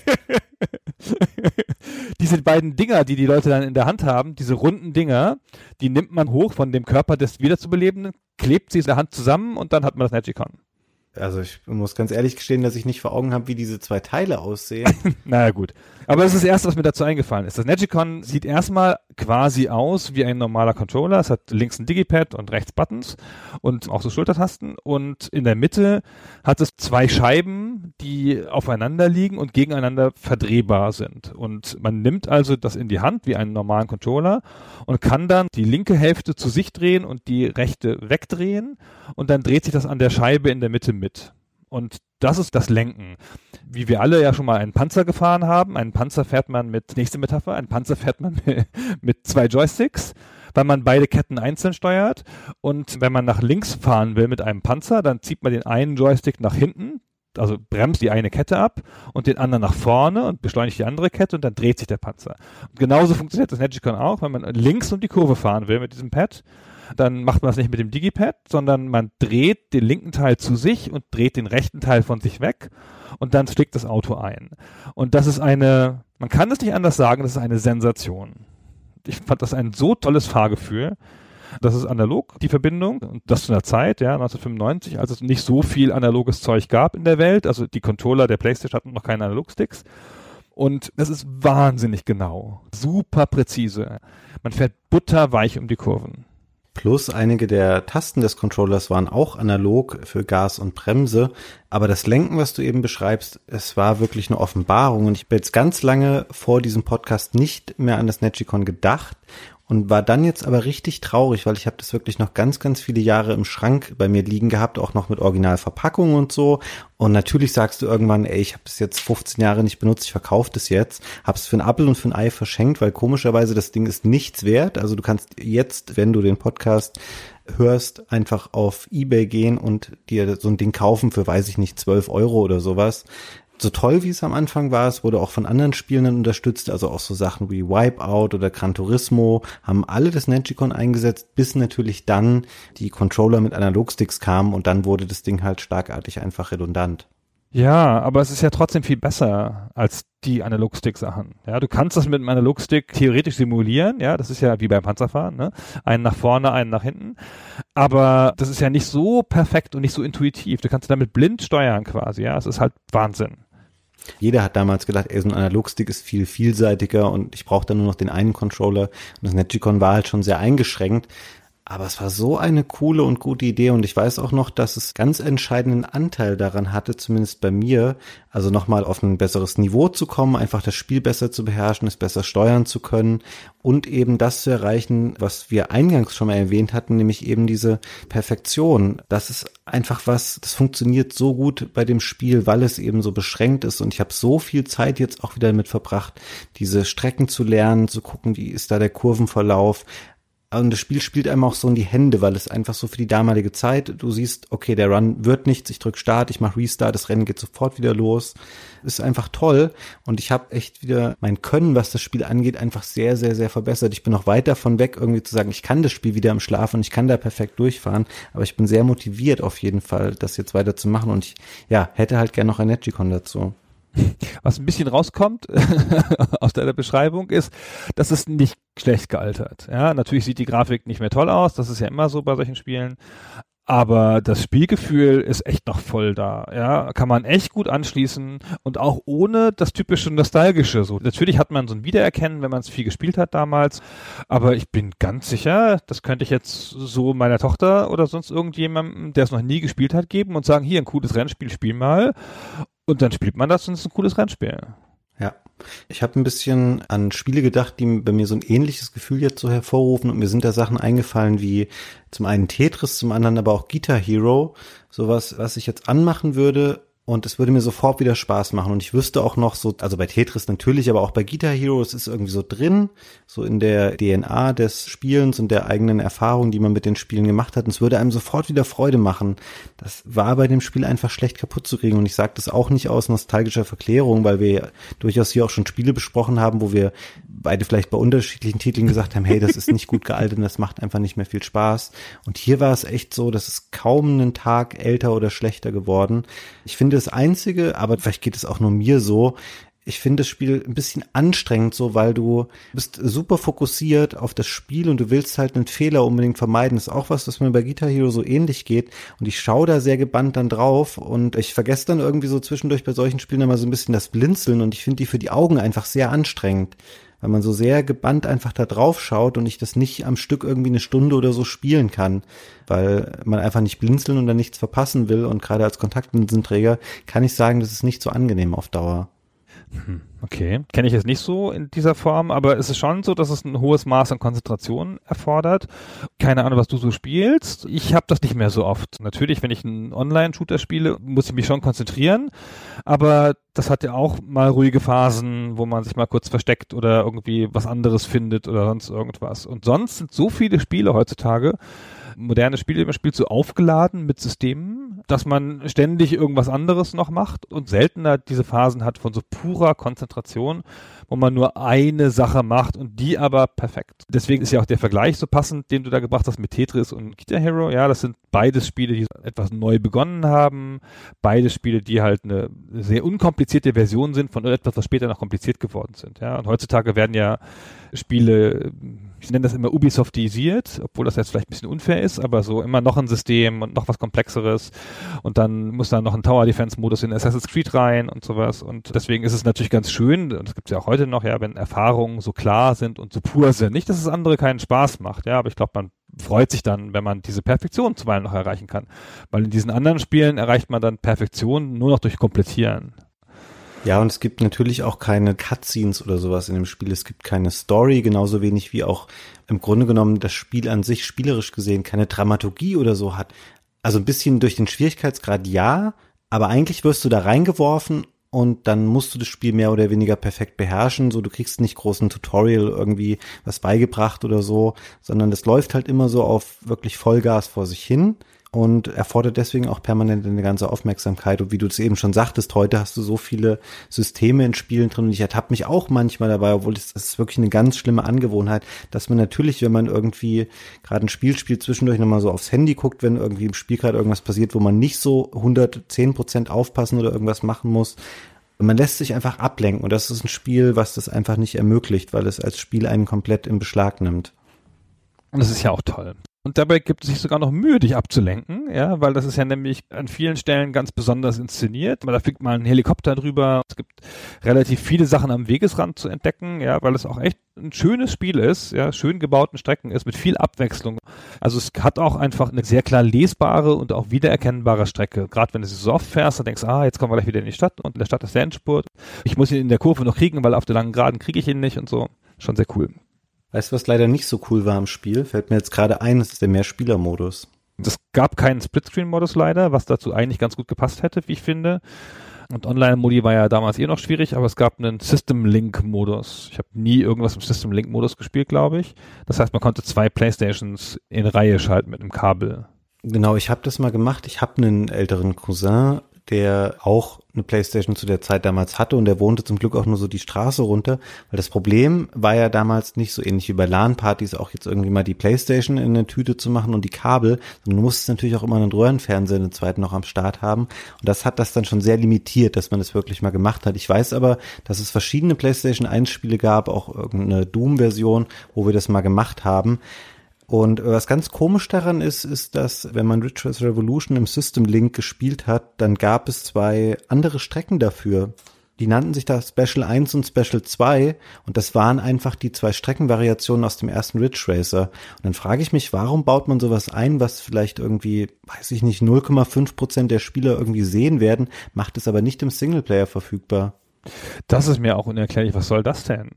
S3: Diese beiden Dinger, die die Leute dann in der Hand haben, diese runden Dinger, die nimmt man hoch von dem Körper des Wiederzubelebenden, klebt sie in der Hand zusammen und dann hat man das Negicon.
S4: Also ich muss ganz ehrlich gestehen, dass ich nicht vor Augen habe, wie diese zwei Teile aussehen.
S3: Naja gut, aber das ist das Erste, was mir dazu eingefallen ist. Das Negicon sieht erstmal quasi aus wie ein normaler Controller. Es hat links ein Digipad und rechts Buttons und auch so Schultertasten. Und in der Mitte hat es zwei Scheiben, die aufeinander liegen und gegeneinander verdrehbar sind. Und man nimmt also das in die Hand wie einen normalen Controller und kann dann die linke Hälfte zu sich drehen und die rechte wegdrehen. Und dann dreht sich das an der Scheibe in der Mitte mit. Und das ist das Lenken. Wie wir alle ja schon mal einen Panzer gefahren haben. Einen Panzer fährt man mit, nächste Metapher, einen Panzer fährt man mit zwei Joysticks, weil man beide Ketten einzeln steuert. Und wenn man nach links fahren will mit einem Panzer, dann zieht man den einen Joystick nach hinten, also bremst die eine Kette ab und den anderen nach vorne und beschleunigt die andere Kette und dann dreht sich der Panzer. Und genauso funktioniert das Negicon auch, wenn man links um die Kurve fahren will mit diesem Pad. Dann macht man das nicht mit dem Digipad, sondern man dreht den linken Teil zu sich und dreht den rechten Teil von sich weg und dann schlägt das Auto ein. Und das ist eine, man kann es nicht anders sagen, das ist eine Sensation. Ich fand das ein so tolles Fahrgefühl. Das ist analog, die Verbindung, und das zu einer Zeit, ja, neunzehnhundertfünfundneunzig, als es nicht so viel analoges Zeug gab in der Welt. Also die Controller der PlayStation hatten noch keine Analogsticks. Und das ist wahnsinnig genau, super präzise. Man fährt butterweich um die Kurven.
S4: Plus einige der Tasten des Controllers waren auch analog für Gas und Bremse. Aber das Lenken, was du eben beschreibst, es war wirklich eine Offenbarung. Und ich habe jetzt ganz lange vor diesem Podcast nicht mehr an das Negicon gedacht und war dann jetzt aber richtig traurig, weil ich habe das wirklich noch ganz, ganz viele Jahre im Schrank bei mir liegen gehabt, auch noch mit Originalverpackung und so. Und natürlich sagst du irgendwann, ey, ich habe das jetzt fünfzehn Jahre nicht benutzt, ich verkaufe das jetzt, habe es für einen Apfel und für ein Ei verschenkt, weil komischerweise das Ding ist nichts wert. Also du kannst jetzt, wenn du den Podcast hörst, einfach auf eBay gehen und dir so ein Ding kaufen für, weiß ich nicht, zwölf Euro oder sowas. So toll, wie es am Anfang war, es wurde auch von anderen Spielen unterstützt, also auch so Sachen wie Wipeout oder Gran Turismo, haben alle das Negicon eingesetzt, bis natürlich dann die Controller mit Analogsticks kamen und dann wurde das Ding halt schlagartig einfach redundant.
S3: Ja, aber es ist ja trotzdem viel besser als die Analogstick-Sachen. Ja, du kannst das mit einem Analogstick theoretisch simulieren, ja, das ist ja wie beim Panzerfahren, ne? Einen nach vorne, einen nach hinten. Aber das ist ja nicht so perfekt und nicht so intuitiv. Du kannst damit blind steuern quasi, ja. Es ist halt Wahnsinn.
S4: Jeder hat damals gedacht, ey, so ein Analogstick ist viel vielseitiger und ich brauche dann nur noch den einen Controller. Und das Negicon war halt schon sehr eingeschränkt. Aber es war so eine coole und gute Idee und ich weiß auch noch, dass es ganz entscheidenden Anteil daran hatte, zumindest bei mir, also nochmal auf ein besseres Niveau zu kommen, einfach das Spiel besser zu beherrschen, es besser steuern zu können und eben das zu erreichen, was wir eingangs schon mal erwähnt hatten, nämlich eben diese Perfektion. Das ist einfach was, das funktioniert so gut bei dem Spiel, weil es eben so beschränkt ist und ich habe so viel Zeit jetzt auch wieder damit verbracht, diese Strecken zu lernen, zu gucken, wie ist da der Kurvenverlauf. Und das Spiel spielt einem auch so in die Hände, weil es einfach so für die damalige Zeit, du siehst, okay, der Run wird nichts, ich drück Start, ich mache Restart, das Rennen geht sofort wieder los. Ist einfach toll und ich habe echt wieder mein Können, was das Spiel angeht, einfach sehr, sehr, sehr verbessert. Ich bin noch weit davon weg, irgendwie zu sagen, ich kann das Spiel wieder im Schlaf und ich kann da perfekt durchfahren, aber ich bin sehr motiviert auf jeden Fall, das jetzt weiter zu machen und ich, ja, hätte halt gerne noch ein Negicon dazu.
S3: Was ein bisschen rauskommt aus deiner Beschreibung ist, dass es nicht schlecht gealtert. Ja, natürlich sieht die Grafik nicht mehr toll aus, das ist ja immer so bei solchen Spielen, aber das Spielgefühl ist echt noch voll da. Ja, kann man echt gut anschließen und auch ohne das typische Nostalgische. So, natürlich hat man so ein Wiedererkennen, wenn man es viel gespielt hat damals, aber ich bin ganz sicher, das könnte ich jetzt so meiner Tochter oder sonst irgendjemandem, der es noch nie gespielt hat, geben und sagen, hier ein cooles Rennspiel, spiel mal. Und dann spielt man das und es ist ein cooles Rennspiel.
S4: Ja, ich habe ein bisschen an Spiele gedacht, die bei mir so ein ähnliches Gefühl jetzt so hervorrufen und mir sind da Sachen eingefallen wie zum einen Tetris, zum anderen aber auch Guitar Hero, sowas, was ich jetzt anmachen würde und es würde mir sofort wieder Spaß machen und ich wüsste auch noch so, also bei Tetris natürlich, aber auch bei Guitar Hero, es ist irgendwie so drin, so in der D N A des Spielens und der eigenen Erfahrung, die man mit den Spielen gemacht hat und es würde einem sofort wieder Freude machen. Das war bei dem Spiel einfach schlecht kaputt zu kriegen und ich sage das auch nicht aus nostalgischer Verklärung, weil wir durchaus hier auch schon Spiele besprochen haben, wo wir beide vielleicht bei unterschiedlichen Titeln gesagt haben, hey, das ist nicht gut gealtert und das macht einfach nicht mehr viel Spaß und hier war es echt so, das ist kaum einen Tag älter oder schlechter geworden. Ich finde das Einzige, aber vielleicht geht es auch nur mir so, ich finde das Spiel ein bisschen anstrengend so, weil du bist super fokussiert auf das Spiel und du willst halt einen Fehler unbedingt vermeiden. Das ist auch was, was mir bei Guitar Hero so ähnlich geht und ich schaue da sehr gebannt dann drauf und ich vergesse dann irgendwie so zwischendurch bei solchen Spielen immer so ein bisschen das Blinzeln und ich finde die für die Augen einfach sehr anstrengend, weil man so sehr gebannt einfach da drauf schaut und ich das nicht am Stück irgendwie eine Stunde oder so spielen kann, weil man einfach nicht blinzeln und dann nichts verpassen will und gerade als Kontaktlinsenträger kann ich sagen, das ist nicht so angenehm auf Dauer.
S3: Okay, kenne ich jetzt nicht so in dieser Form, aber es ist schon so, dass es ein hohes Maß an Konzentration erfordert. Keine Ahnung, was du so spielst. Ich habe das nicht mehr so oft. Natürlich, wenn ich einen Online-Shooter spiele, muss ich mich schon konzentrieren, aber das hat ja auch mal ruhige Phasen, wo man sich mal kurz versteckt oder irgendwie was anderes findet oder sonst irgendwas. Und sonst sind so viele Spiele heutzutage, moderne Spiele, man spielt so aufgeladen mit Systemen, dass man ständig irgendwas anderes noch macht und seltener diese Phasen hat von so purer Konzentration, wo man nur eine Sache macht und die aber perfekt. Deswegen ist ja auch der Vergleich so passend, den du da gebracht hast mit Tetris und Guitar Hero. Ja, das sind beides Spiele, die etwas neu begonnen haben. Beide Spiele, die halt eine sehr unkomplizierte Version sind von etwas, was später noch kompliziert geworden sind. Ja, und heutzutage werden ja Spiele, ich nenne das immer Ubisoftisiert, obwohl das jetzt vielleicht ein bisschen unfair ist, aber so immer noch ein System und noch was Komplexeres und dann muss da noch ein Tower-Defense-Modus in Assassin's Creed rein und sowas und deswegen ist es natürlich ganz schön, und das gibt es ja auch heute noch, ja, wenn Erfahrungen so klar sind und so pur sind. Nicht, dass es andere keinen Spaß macht, ja, aber ich glaube, man freut sich dann, wenn man diese Perfektion zuweilen noch erreichen kann, weil in diesen anderen Spielen erreicht man dann Perfektion nur noch durch Komplettieren.
S4: Ja, und es gibt natürlich auch keine Cutscenes oder sowas in dem Spiel. Es gibt keine Story, genauso wenig wie auch im Grunde genommen das Spiel an sich spielerisch gesehen keine Dramaturgie oder so hat. Also ein bisschen durch den Schwierigkeitsgrad ja, aber eigentlich wirst du da reingeworfen und dann musst du das Spiel mehr oder weniger perfekt beherrschen. So, du kriegst nicht großen Tutorial irgendwie was beigebracht oder so, sondern das läuft halt immer so auf wirklich Vollgas vor sich hin. Und erfordert deswegen auch permanent eine ganze Aufmerksamkeit. Und wie du es eben schon sagtest, heute hast du so viele Systeme in Spielen drin und ich ertappe mich auch manchmal dabei, obwohl es das ist wirklich eine ganz schlimme Angewohnheit, dass man natürlich, wenn man irgendwie gerade ein Spiel spielt, zwischendurch nochmal so aufs Handy guckt, wenn irgendwie im Spiel gerade irgendwas passiert, wo man nicht so hundertzehn Prozent aufpassen oder irgendwas machen muss. Man lässt sich einfach ablenken und das ist ein Spiel, was das einfach nicht ermöglicht, weil es als Spiel einen komplett in Beschlag nimmt.
S3: Und das ist ja auch toll. Und dabei gibt es sich sogar noch Mühe, dich abzulenken, ja, weil das ist ja nämlich an vielen Stellen ganz besonders inszeniert. Da fliegt mal ein Helikopter drüber. Es gibt relativ viele Sachen am Wegesrand zu entdecken, ja, weil es auch echt ein schönes Spiel ist, ja, schön gebauten Strecken ist mit viel Abwechslung. Also es hat auch einfach eine sehr klar lesbare und auch wiedererkennbare Strecke. Gerade wenn du so oft fährst, dann denkst du, ah, jetzt kommen wir gleich wieder in die Stadt und in der Stadt ist der Endspurt. Ich muss ihn in der Kurve noch kriegen, weil auf der langen Geraden kriege ich ihn nicht und so. Schon sehr cool.
S4: Weißt du, was leider nicht so cool war am Spiel? Fällt mir jetzt gerade ein, das ist der Mehrspieler-Modus.
S3: Es gab keinen Splitscreen-Modus leider, was dazu eigentlich ganz gut gepasst hätte, wie ich finde. Und Online-Modi war ja damals eh noch schwierig, aber es gab einen System-Link-Modus. Ich habe nie irgendwas im System-Link-Modus gespielt, glaube ich. Das heißt, man konnte zwei Playstations in Reihe schalten mit einem Kabel.
S4: Genau, ich habe das mal gemacht. Ich habe einen älteren Cousin, der auch eine Playstation zu der Zeit damals hatte und der wohnte zum Glück auch nur so die Straße runter, weil das Problem war ja damals nicht so ähnlich wie bei LAN-Partys auch jetzt irgendwie mal die Playstation in eine Tüte zu machen und die Kabel, sondern du musstest natürlich auch immer einen Röhrenfernseher in den zweiten noch am Start haben und das hat das dann schon sehr limitiert, dass man das wirklich mal gemacht hat. Ich weiß aber, dass es verschiedene Playstation eins Spiele gab, auch irgendeine Doom-Version, wo wir das mal gemacht haben. Und was ganz komisch daran ist, ist, dass wenn man Ridge Racer Revolution im System Link gespielt hat, dann gab es zwei andere Strecken dafür. Die nannten sich da Special eins und Special zwei und das waren einfach die zwei Streckenvariationen aus dem ersten Ridge Racer. Und dann frage ich mich, warum baut man sowas ein, was vielleicht irgendwie, weiß ich nicht, null Komma fünf Prozent der Spieler irgendwie sehen werden, macht es aber nicht im Singleplayer verfügbar.
S3: Das ist mir auch unerklärlich. Was soll das denn?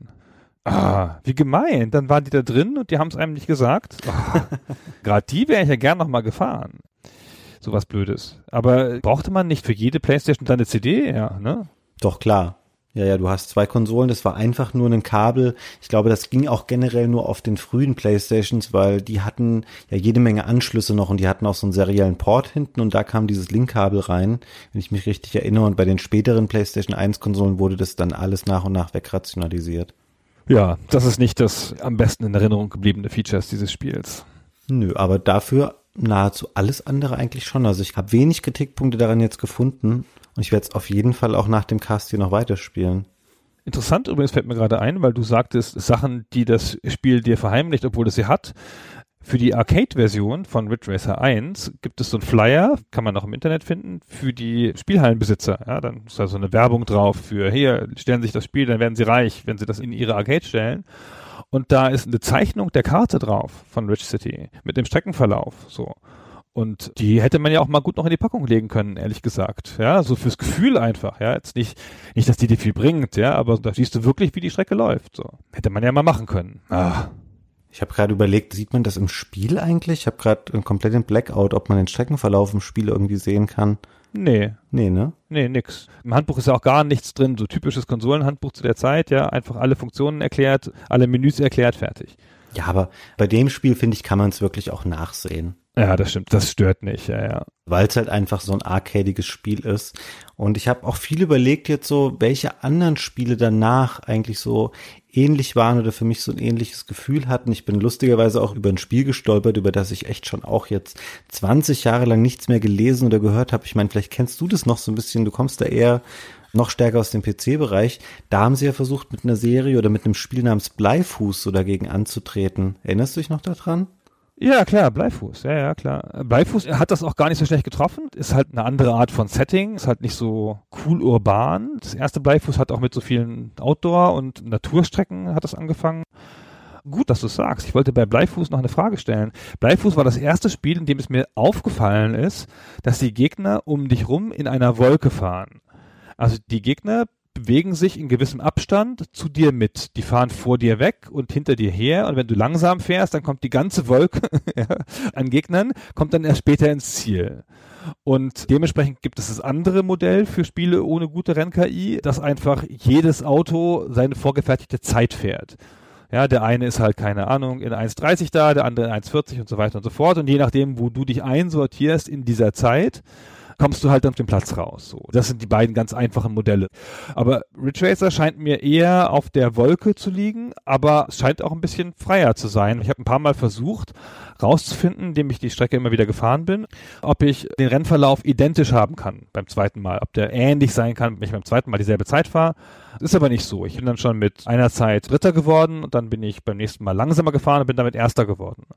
S3: Ah, wie gemein. Dann waren die da drin und die haben es einem nicht gesagt. Oh, gerade die wäre ich ja gern nochmal gefahren. Sowas Blödes. Aber brauchte man nicht für jede Playstation dann eine C D? Ja, ne?
S4: Doch, klar. Ja, ja, du hast zwei Konsolen, das war einfach nur ein Kabel. Ich glaube, das ging auch generell nur auf den frühen Playstations, weil die hatten ja jede Menge Anschlüsse noch und die hatten auch so einen seriellen Port hinten und da kam dieses Linkkabel rein, wenn ich mich richtig erinnere. Und bei den späteren Playstation eins Konsolen wurde das dann alles nach und nach wegrationalisiert.
S3: Ja, das ist nicht das am besten in Erinnerung gebliebene Features dieses Spiels.
S4: Nö, aber dafür nahezu alles andere eigentlich schon. Also ich habe wenig Kritikpunkte daran jetzt gefunden und ich werde es auf jeden Fall auch nach dem Cast hier noch weiterspielen.
S3: Interessant übrigens fällt mir gerade ein, weil du sagtest, Sachen, die das Spiel dir verheimlicht, obwohl es sie hat. Für die Arcade-Version von Ridge Racer eins gibt es so einen Flyer, kann man auch im Internet finden, für die Spielhallenbesitzer. Ja, dann ist da so eine Werbung drauf für, hier, stellen Sie sich das Spiel, dann werden Sie reich, wenn Sie das in Ihre Arcade stellen. Und da ist eine Zeichnung der Karte drauf von Ridge City mit dem Streckenverlauf, so. Und die hätte man ja auch mal gut noch in die Packung legen können, ehrlich gesagt. Ja, so fürs Gefühl einfach, ja. Jetzt nicht, nicht, dass die dir viel bringt, ja, aber da siehst du wirklich, wie die Strecke läuft, so. Hätte man ja mal machen können. Ah.
S4: Ich habe gerade überlegt, sieht man das im Spiel eigentlich? Ich habe gerade einen kompletten Blackout, ob man den Streckenverlauf im Spiel irgendwie sehen kann.
S3: Nee.
S4: Nee, ne?
S3: Nee, nix. Im Handbuch ist ja auch gar nichts drin, so typisches Konsolenhandbuch zu der Zeit, ja, einfach alle Funktionen erklärt, alle Menüs erklärt, fertig.
S4: Ja, aber bei dem Spiel, finde ich, kann man es wirklich auch nachsehen.
S3: Ja, das stimmt, das stört nicht, ja, ja.
S4: Weil es halt einfach so ein arcadiges Spiel ist. Und ich habe auch viel überlegt jetzt so, welche anderen Spiele danach eigentlich so ähnlich waren oder für mich so ein ähnliches Gefühl hatten. Ich bin lustigerweise auch über ein Spiel gestolpert, über das ich echt schon auch jetzt zwanzig Jahre lang nichts mehr gelesen oder gehört habe. Ich meine, vielleicht kennst du das noch so ein bisschen, du kommst da eher noch stärker aus dem P C-Bereich. Da haben sie ja versucht, mit einer Serie oder mit einem Spiel namens Bleifuß so dagegen anzutreten. Erinnerst du dich noch daran?
S3: Ja, klar, Bleifuß, ja, ja, klar. Bleifuß hat das auch gar nicht so schlecht getroffen, ist halt eine andere Art von Setting, ist halt nicht so cool urban. Das erste Bleifuß hat auch mit so vielen Outdoor- und Naturstrecken hat das angefangen. Gut, dass du es sagst. Ich wollte bei Bleifuß noch eine Frage stellen. Bleifuß war das erste Spiel, in dem es mir aufgefallen ist, dass die Gegner um dich rum in einer Wolke fahren. Also die Gegner bewegen sich in gewissem Abstand zu dir mit. Die fahren vor dir weg und hinter dir her und wenn du langsam fährst, dann kommt die ganze Wolke ja, an Gegnern, kommt dann erst später ins Ziel. Und dementsprechend gibt es das andere Modell für Spiele ohne gute Renn-K I, dass einfach jedes Auto seine vorgefertigte Zeit fährt. Ja, der eine ist halt, keine Ahnung, in eins dreißig da, der andere in eins vierzig und so weiter und so fort. Und je nachdem, wo du dich einsortierst in dieser Zeit, kommst du halt auf den Platz raus. So. Das sind die beiden ganz einfachen Modelle. Aber Ridge Racer scheint mir eher auf der Wolke zu liegen, aber es scheint auch ein bisschen freier zu sein. Ich habe ein paar Mal versucht, rauszufinden, indem ich die Strecke immer wieder gefahren bin, ob ich den Rennverlauf identisch haben kann beim zweiten Mal, ob der ähnlich sein kann, wenn ich beim zweiten Mal dieselbe Zeit fahre. Ist aber nicht so. Ich bin dann schon mit einer Zeit Dritter geworden und dann bin ich beim nächsten Mal langsamer gefahren und bin damit Erster geworden.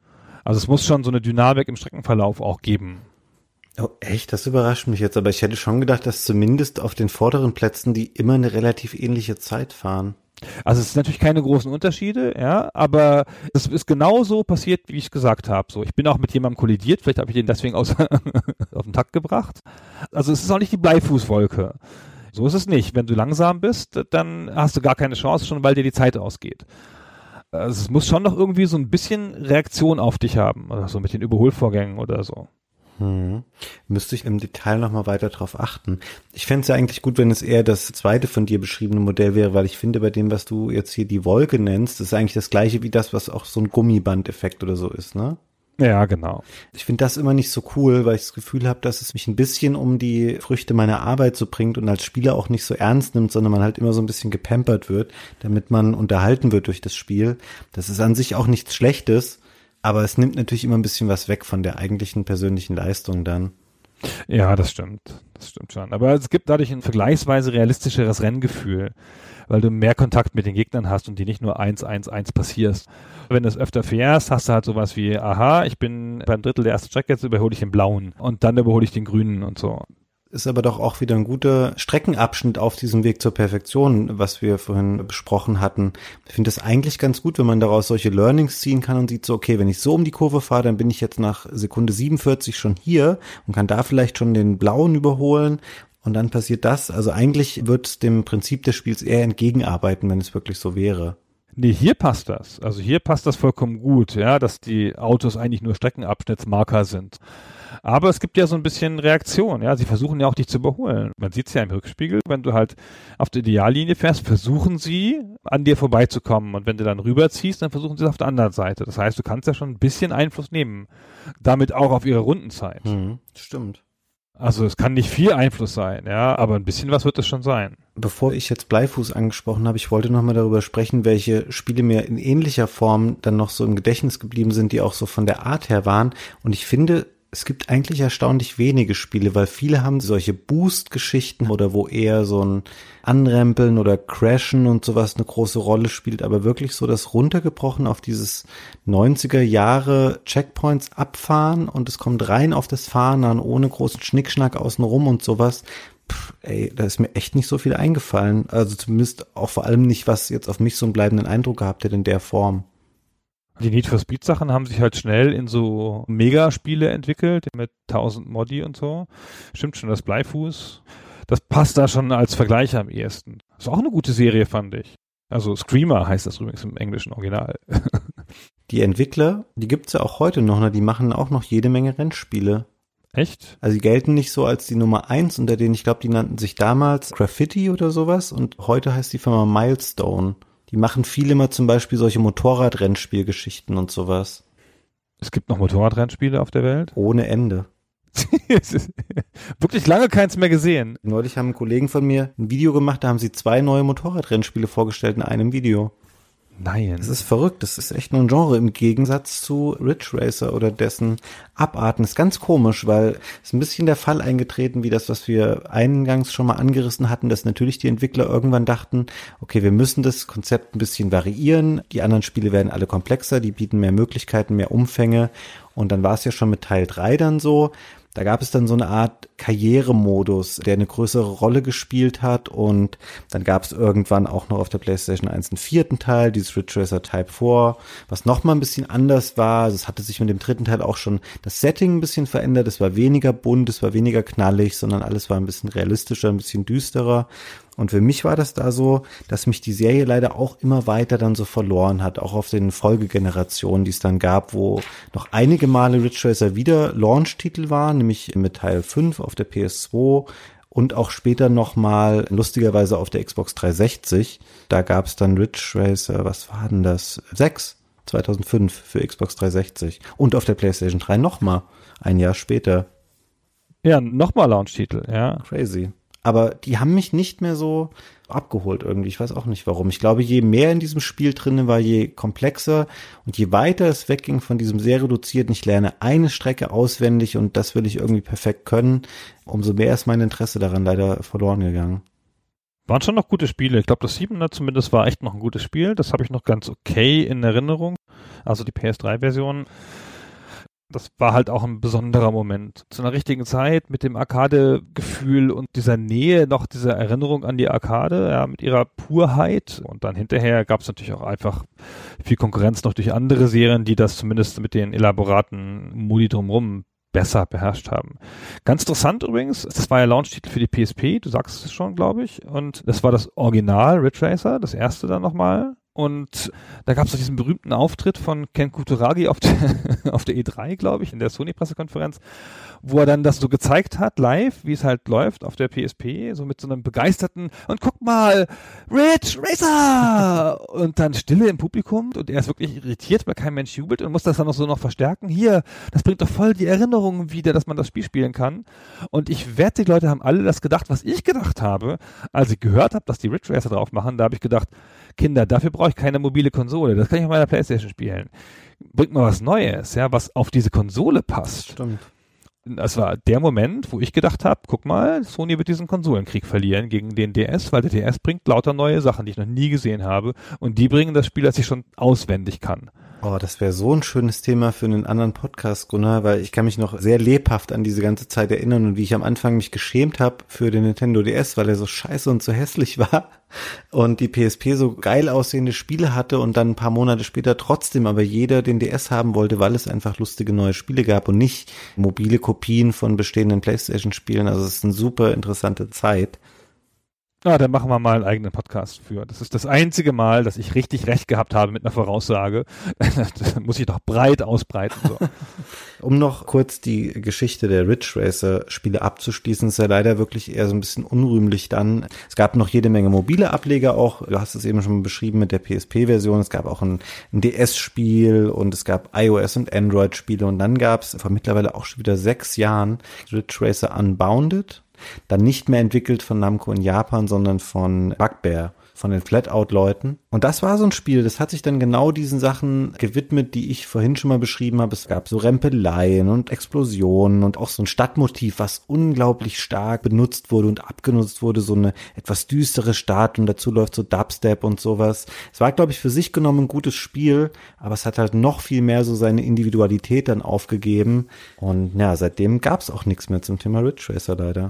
S3: Also es muss schon so eine Dynamik im Streckenverlauf auch geben.
S4: Oh, echt? Das überrascht mich jetzt. Aber ich hätte schon gedacht, dass zumindest auf den vorderen Plätzen die immer eine relativ ähnliche Zeit fahren.
S3: Also es sind natürlich keine großen Unterschiede, ja, aber es ist genauso passiert, wie ich gesagt habe. So, ich bin auch mit jemandem kollidiert, vielleicht habe ich den deswegen aus, auf den Takt gebracht. Also es ist auch nicht die Bleifußwolke. So ist es nicht. Wenn du langsam bist, dann hast du gar keine Chance, schon weil dir die Zeit ausgeht. Also es muss schon noch irgendwie so ein bisschen Reaktion auf dich haben, oder so mit den Überholvorgängen oder so.
S4: Hm. Müsste ich im Detail nochmal weiter drauf achten. Ich fände es ja eigentlich gut, wenn es eher das zweite von dir beschriebene Modell wäre, weil ich finde, bei dem, was du jetzt hier die Wolke nennst, das ist eigentlich das gleiche wie das, was auch so ein Gummibandeffekt oder so ist, ne?
S3: Ja, genau.
S4: Ich finde das immer nicht so cool, weil ich das Gefühl habe, dass es mich ein bisschen um die Früchte meiner Arbeit so bringt und als Spieler auch nicht so ernst nimmt, sondern man halt immer so ein bisschen gepampert wird, damit man unterhalten wird durch das Spiel. Das ist an sich auch nichts Schlechtes, aber es nimmt natürlich immer ein bisschen was weg von der eigentlichen persönlichen Leistung dann.
S3: Ja, das stimmt. Das stimmt schon. Aber es gibt dadurch ein vergleichsweise realistischeres Renngefühl, weil du mehr Kontakt mit den Gegnern hast und die nicht nur eins eins eins passierst. Wenn du es öfter fährst, hast du halt sowas wie, aha, ich bin beim Drittel der ersten Strecke, jetzt überhole ich den blauen und dann überhole ich den grünen und so.
S4: Ist aber doch auch wieder ein guter Streckenabschnitt auf diesem Weg zur Perfektion, was wir vorhin besprochen hatten. Ich finde es eigentlich ganz gut, wenn man daraus solche Learnings ziehen kann und sieht so, okay, wenn ich so um die Kurve fahre, dann bin ich jetzt nach Sekunde siebenundvierzig schon hier und kann da vielleicht schon den blauen überholen und dann passiert das. Also eigentlich wird es dem Prinzip des Spiels eher entgegenarbeiten, wenn es wirklich so wäre.
S3: Nee, hier passt das. Also hier passt das vollkommen gut, ja, dass die Autos eigentlich nur Streckenabschnittsmarker sind. Aber es gibt ja so ein bisschen Reaktion, ja. Sie versuchen ja auch dich zu überholen. Man sieht es ja im Rückspiegel, wenn du halt auf der Ideallinie fährst, versuchen sie an dir vorbeizukommen. Und wenn du dann rüberziehst, dann versuchen sie es auf der anderen Seite. Das heißt, du kannst ja schon ein bisschen Einfluss nehmen. Damit auch auf ihre Rundenzeit.
S4: Hm, stimmt.
S3: Also es kann nicht viel Einfluss sein, ja, aber ein bisschen was wird es schon sein.
S4: Bevor ich jetzt Bleifuß angesprochen habe, ich wollte nochmal darüber sprechen, welche Spiele mir in ähnlicher Form dann noch so im Gedächtnis geblieben sind, die auch so von der Art her waren. Und ich finde, es gibt eigentlich erstaunlich wenige Spiele, weil viele haben solche Boost-Geschichten oder wo eher so ein Anrempeln oder Crashen und sowas eine große Rolle spielt, aber wirklich so das runtergebrochen auf dieses neunziger Jahre Checkpoints abfahren und es kommt rein auf das Fahren an, ohne großen Schnickschnack außenrum und sowas. Pff, ey, da ist mir echt nicht so viel eingefallen. Also zumindest auch vor allem nicht, was jetzt auf mich so einen bleibenden Eindruck gehabt hat in der Form.
S3: Die Need for Speed Sachen haben sich halt schnell in so Megaspiele entwickelt, mit tausend Modi und so. Stimmt schon, das Bleifuß. Das passt da schon als Vergleich am ehesten. Ist auch eine gute Serie, fand ich. Also Screamer heißt das übrigens im englischen Original.
S4: Die Entwickler, die gibt's ja auch heute noch, ne? Die machen auch noch jede Menge Rennspiele.
S3: Echt?
S4: Also die gelten nicht so als die Nummer eins, unter denen, ich glaube, die nannten sich damals Graffiti oder sowas und heute heißt die Firma Milestone. Die machen viel immer zum Beispiel solche Motorradrennspielgeschichten und sowas.
S3: Es gibt noch Motorradrennspiele auf der Welt?
S4: Ohne Ende.
S3: Wirklich lange keins mehr gesehen.
S4: Neulich haben Kollegen von mir ein Video gemacht, da haben sie zwei neue Motorradrennspiele vorgestellt in einem Video.
S3: Nein.
S4: Das ist verrückt, das ist echt nur ein Genre im Gegensatz zu Ridge Racer oder dessen Abarten. Das ist ganz komisch, weil es ist ein bisschen der Fall eingetreten, wie das, was wir eingangs schon mal angerissen hatten, dass natürlich die Entwickler irgendwann dachten, okay, wir müssen das Konzept ein bisschen variieren, die anderen Spiele werden alle komplexer, die bieten mehr Möglichkeiten, mehr Umfänge und dann war es ja schon mit Teil drei dann so. Da gab es dann so eine Art Karrieremodus, der eine größere Rolle gespielt hat und dann gab es irgendwann auch noch auf der PlayStation eins einen vierten Teil, dieses Ridge Racer Type vier, was nochmal ein bisschen anders war. Also es hatte sich mit dem dritten Teil auch schon das Setting ein bisschen verändert. Es war weniger bunt, es war weniger knallig, sondern alles war ein bisschen realistischer, ein bisschen düsterer. Und für mich war das da so, dass mich die Serie leider auch immer weiter dann so verloren hat, auch auf den Folgegenerationen, die es dann gab, wo noch einige Male Ridge Racer wieder Launch-Titel waren, nämlich mit Teil fünf auf der P S zwei und auch später nochmal lustigerweise auf der Xbox dreihundertsechzig. Da gab es dann Ridge Racer, was war denn das? sechs, zweitausendfünf für Xbox dreihundertsechzig und auf der PlayStation drei nochmal, ein Jahr später.
S3: Ja, nochmal Launch-Titel, ja.
S4: Crazy. Aber die haben mich nicht mehr so abgeholt irgendwie. Ich weiß auch nicht warum. Ich glaube, je mehr in diesem Spiel drin war, je komplexer und je weiter es wegging von diesem sehr reduzierten, ich lerne eine Strecke auswendig und das will ich irgendwie perfekt können, umso mehr ist mein Interesse daran leider verloren gegangen.
S3: Waren schon noch gute Spiele. Ich glaube, das Siebener zumindest war echt noch ein gutes Spiel. Das habe ich noch ganz okay in Erinnerung. Also die P S drei Version. Das war halt auch ein besonderer Moment. Zu einer richtigen Zeit mit dem Arcade-Gefühl und dieser Nähe, noch dieser Erinnerung an die Arcade, ja, mit ihrer Purheit. Und dann hinterher gab es natürlich auch einfach viel Konkurrenz noch durch andere Serien, die das zumindest mit den elaboraten Modi drumherum besser beherrscht haben. Ganz interessant übrigens, das war ja Launch-Titel für die P S P, du sagst es schon, glaube ich. Und das war das Original Ridge Racer, das erste dann nochmal. Und da gab es doch diesen berühmten Auftritt von Ken Kutaragi auf der, auf der E drei, glaube ich, in der Sony-Pressekonferenz, wo er dann das so gezeigt hat, live, wie es halt läuft auf der P S P, so mit so einem begeisterten, und guck mal, Ridge Racer! Und dann Stille im Publikum und er ist wirklich irritiert, weil kein Mensch jubelt und muss das dann noch so noch verstärken. Hier, das bringt doch voll die Erinnerungen wieder, dass man das Spiel spielen kann. Und ich wette, die Leute haben alle das gedacht, was ich gedacht habe, als ich gehört habe, dass die Ridge Racer drauf machen. Da habe ich gedacht, Kinder, dafür brauche ich keine mobile Konsole. Das kann ich auf meiner Playstation spielen. Bringt mal was Neues, ja, was auf diese Konsole passt.
S4: Stimmt.
S3: Das war der Moment, wo ich gedacht habe, guck mal, Sony wird diesen Konsolenkrieg verlieren gegen den D S, weil der D S bringt lauter neue Sachen, die ich noch nie gesehen habe. Und die bringen das Spiel, das ich schon auswendig kann.
S4: Oh, das wäre so ein schönes Thema für einen anderen Podcast, Gunnar, weil ich kann mich noch sehr lebhaft an diese ganze Zeit erinnern und wie ich am Anfang mich geschämt habe für den Nintendo D S, weil er so scheiße und so hässlich war und die P S P so geil aussehende Spiele hatte und dann ein paar Monate später trotzdem aber jeder den D S haben wollte, weil es einfach lustige neue Spiele gab und nicht mobile Kopien von bestehenden PlayStation-Spielen. Also es ist eine super interessante Zeit.
S3: Ja, dann machen wir mal einen eigenen Podcast für. Das ist das einzige Mal, dass ich richtig recht gehabt habe mit einer Voraussage. Das muss ich doch breit ausbreiten. So.
S4: Um noch kurz die Geschichte der Ridge Racer Spiele abzuschließen, ist ja leider wirklich eher so ein bisschen unrühmlich dann. Es gab noch jede Menge mobile Ableger auch. Du hast es eben schon beschrieben mit der P S P-Version. Es gab auch ein, ein D S-Spiel und es gab iOS- und Android-Spiele. Und dann gab es vor mittlerweile auch schon wieder sechs Jahren Ridge Racer Unbounded. Dann nicht mehr entwickelt von Namco in Japan, sondern von Bugbear, von den Flatout-Leuten. Und das war so ein Spiel, das hat sich dann genau diesen Sachen gewidmet, die ich vorhin schon mal beschrieben habe. Es gab so Rempeleien und Explosionen und auch so ein Stadtmotiv, was unglaublich stark benutzt wurde und abgenutzt wurde. So eine etwas düstere Stadt und dazu läuft so Dubstep und sowas. Es war, glaube ich, für sich genommen ein gutes Spiel, aber es hat halt noch viel mehr so seine Individualität dann aufgegeben. Und ja, seitdem gab es auch nichts mehr zum Thema Ridge Racer leider.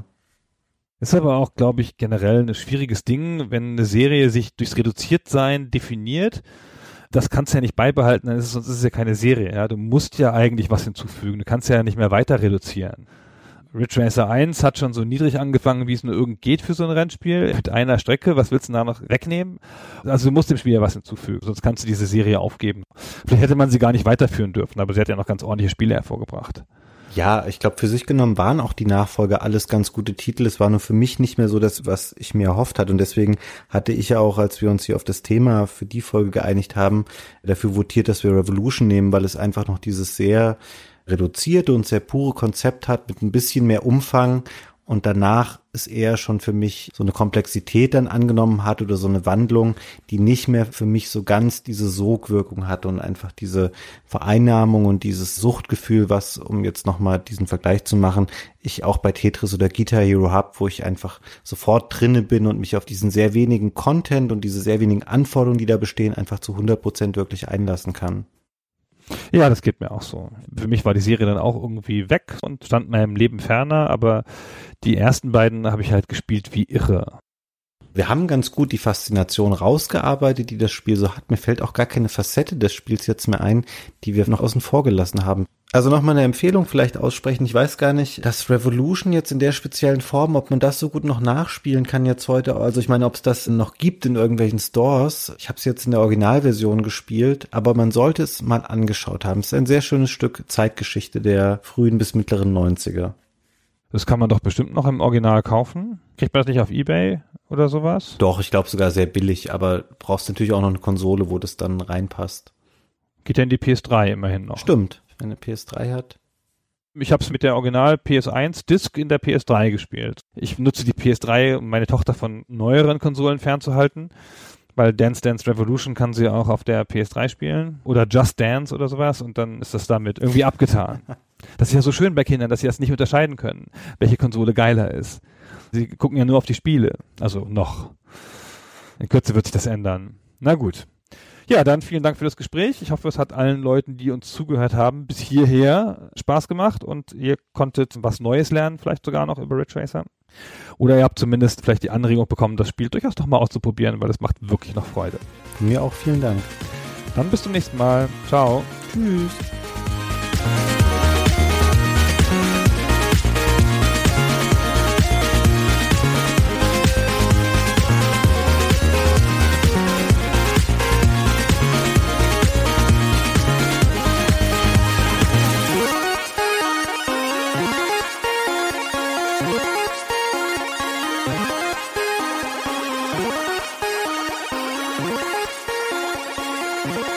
S3: Ist aber auch, glaube ich, generell ein schwieriges Ding, wenn eine Serie sich durchs Reduziertsein definiert. Das kannst du ja nicht beibehalten, dann ist es, sonst ist es ja keine Serie. Ja? Du musst ja eigentlich was hinzufügen. Du kannst ja nicht mehr weiter reduzieren. Ridge Racer eins hat schon so niedrig angefangen, wie es nur irgend geht für so ein Rennspiel. Mit einer Strecke, was willst du da noch wegnehmen? Also du musst dem Spiel ja was hinzufügen, sonst kannst du diese Serie aufgeben. Vielleicht hätte man sie gar nicht weiterführen dürfen, aber sie hat ja noch ganz ordentliche Spiele hervorgebracht.
S4: Ja, ich glaube, für sich genommen waren auch die Nachfolger alles ganz gute Titel. Es war nur für mich nicht mehr so das, was ich mir erhofft hatte. Und deswegen hatte ich ja auch, als wir uns hier auf das Thema für die Folge geeinigt haben, dafür votiert, dass wir Revolution nehmen, weil es einfach noch dieses sehr reduzierte und sehr pure Konzept hat mit ein bisschen mehr Umfang. Und danach ist eher schon für mich so eine Komplexität dann angenommen hat oder so eine Wandlung, die nicht mehr für mich so ganz diese Sogwirkung hat und einfach diese Vereinnahmung und dieses Suchtgefühl, was, um jetzt nochmal diesen Vergleich zu machen, ich auch bei Tetris oder Guitar Hero habe, wo ich einfach sofort drinne bin und mich auf diesen sehr wenigen Content und diese sehr wenigen Anforderungen, die da bestehen, einfach zu hundert Prozent wirklich einlassen kann.
S3: Ja, das geht mir auch so. Für mich war die Serie dann auch irgendwie weg und stand meinem Leben ferner, aber die ersten beiden habe ich halt gespielt wie irre.
S4: Wir haben ganz gut die Faszination rausgearbeitet, die das Spiel so hat. Mir fällt auch gar keine Facette des Spiels jetzt mehr ein, die wir noch außen vor gelassen haben. Also nochmal eine Empfehlung vielleicht aussprechen. Ich weiß gar nicht, das Revolution jetzt in der speziellen Form, ob man das so gut noch nachspielen kann jetzt heute. Also ich meine, ob es das noch gibt in irgendwelchen Stores. Ich habe es jetzt in der Originalversion gespielt, aber man sollte es mal angeschaut haben. Es ist ein sehr schönes Stück Zeitgeschichte der frühen bis mittleren neunziger.
S3: Das kann man doch bestimmt noch im Original kaufen. Kriegt man das nicht auf eBay oder sowas?
S4: Doch, ich glaube sogar sehr billig, aber brauchst natürlich auch noch eine Konsole, wo das dann reinpasst.
S3: Geht ja in die P S drei immerhin noch.
S4: Stimmt, wenn eine P S drei hat.
S3: Ich habe es mit der Original P S eins Disc in der P S drei gespielt. Ich nutze die P S drei, um meine Tochter von neueren Konsolen fernzuhalten, weil Dance Dance Revolution kann sie auch auf der P S drei spielen oder Just Dance oder sowas und dann ist das damit irgendwie abgetan. Das ist ja so schön bei Kindern, dass sie das nicht unterscheiden können, welche Konsole geiler ist. Sie gucken ja nur auf die Spiele, also noch. In Kürze wird sich das ändern. Na gut. Ja, dann vielen Dank für das Gespräch. Ich hoffe, es hat allen Leuten, die uns zugehört haben, bis hierher Spaß gemacht und ihr konntet was Neues lernen, vielleicht sogar noch über Ridge Racer. Oder ihr habt zumindest vielleicht die Anregung bekommen, das Spiel durchaus doch mal auszuprobieren, weil es macht wirklich noch Freude.
S4: Mir auch vielen Dank.
S3: Dann bis zum nächsten Mal. Ciao.
S4: Tschüss.
S6: Thank you.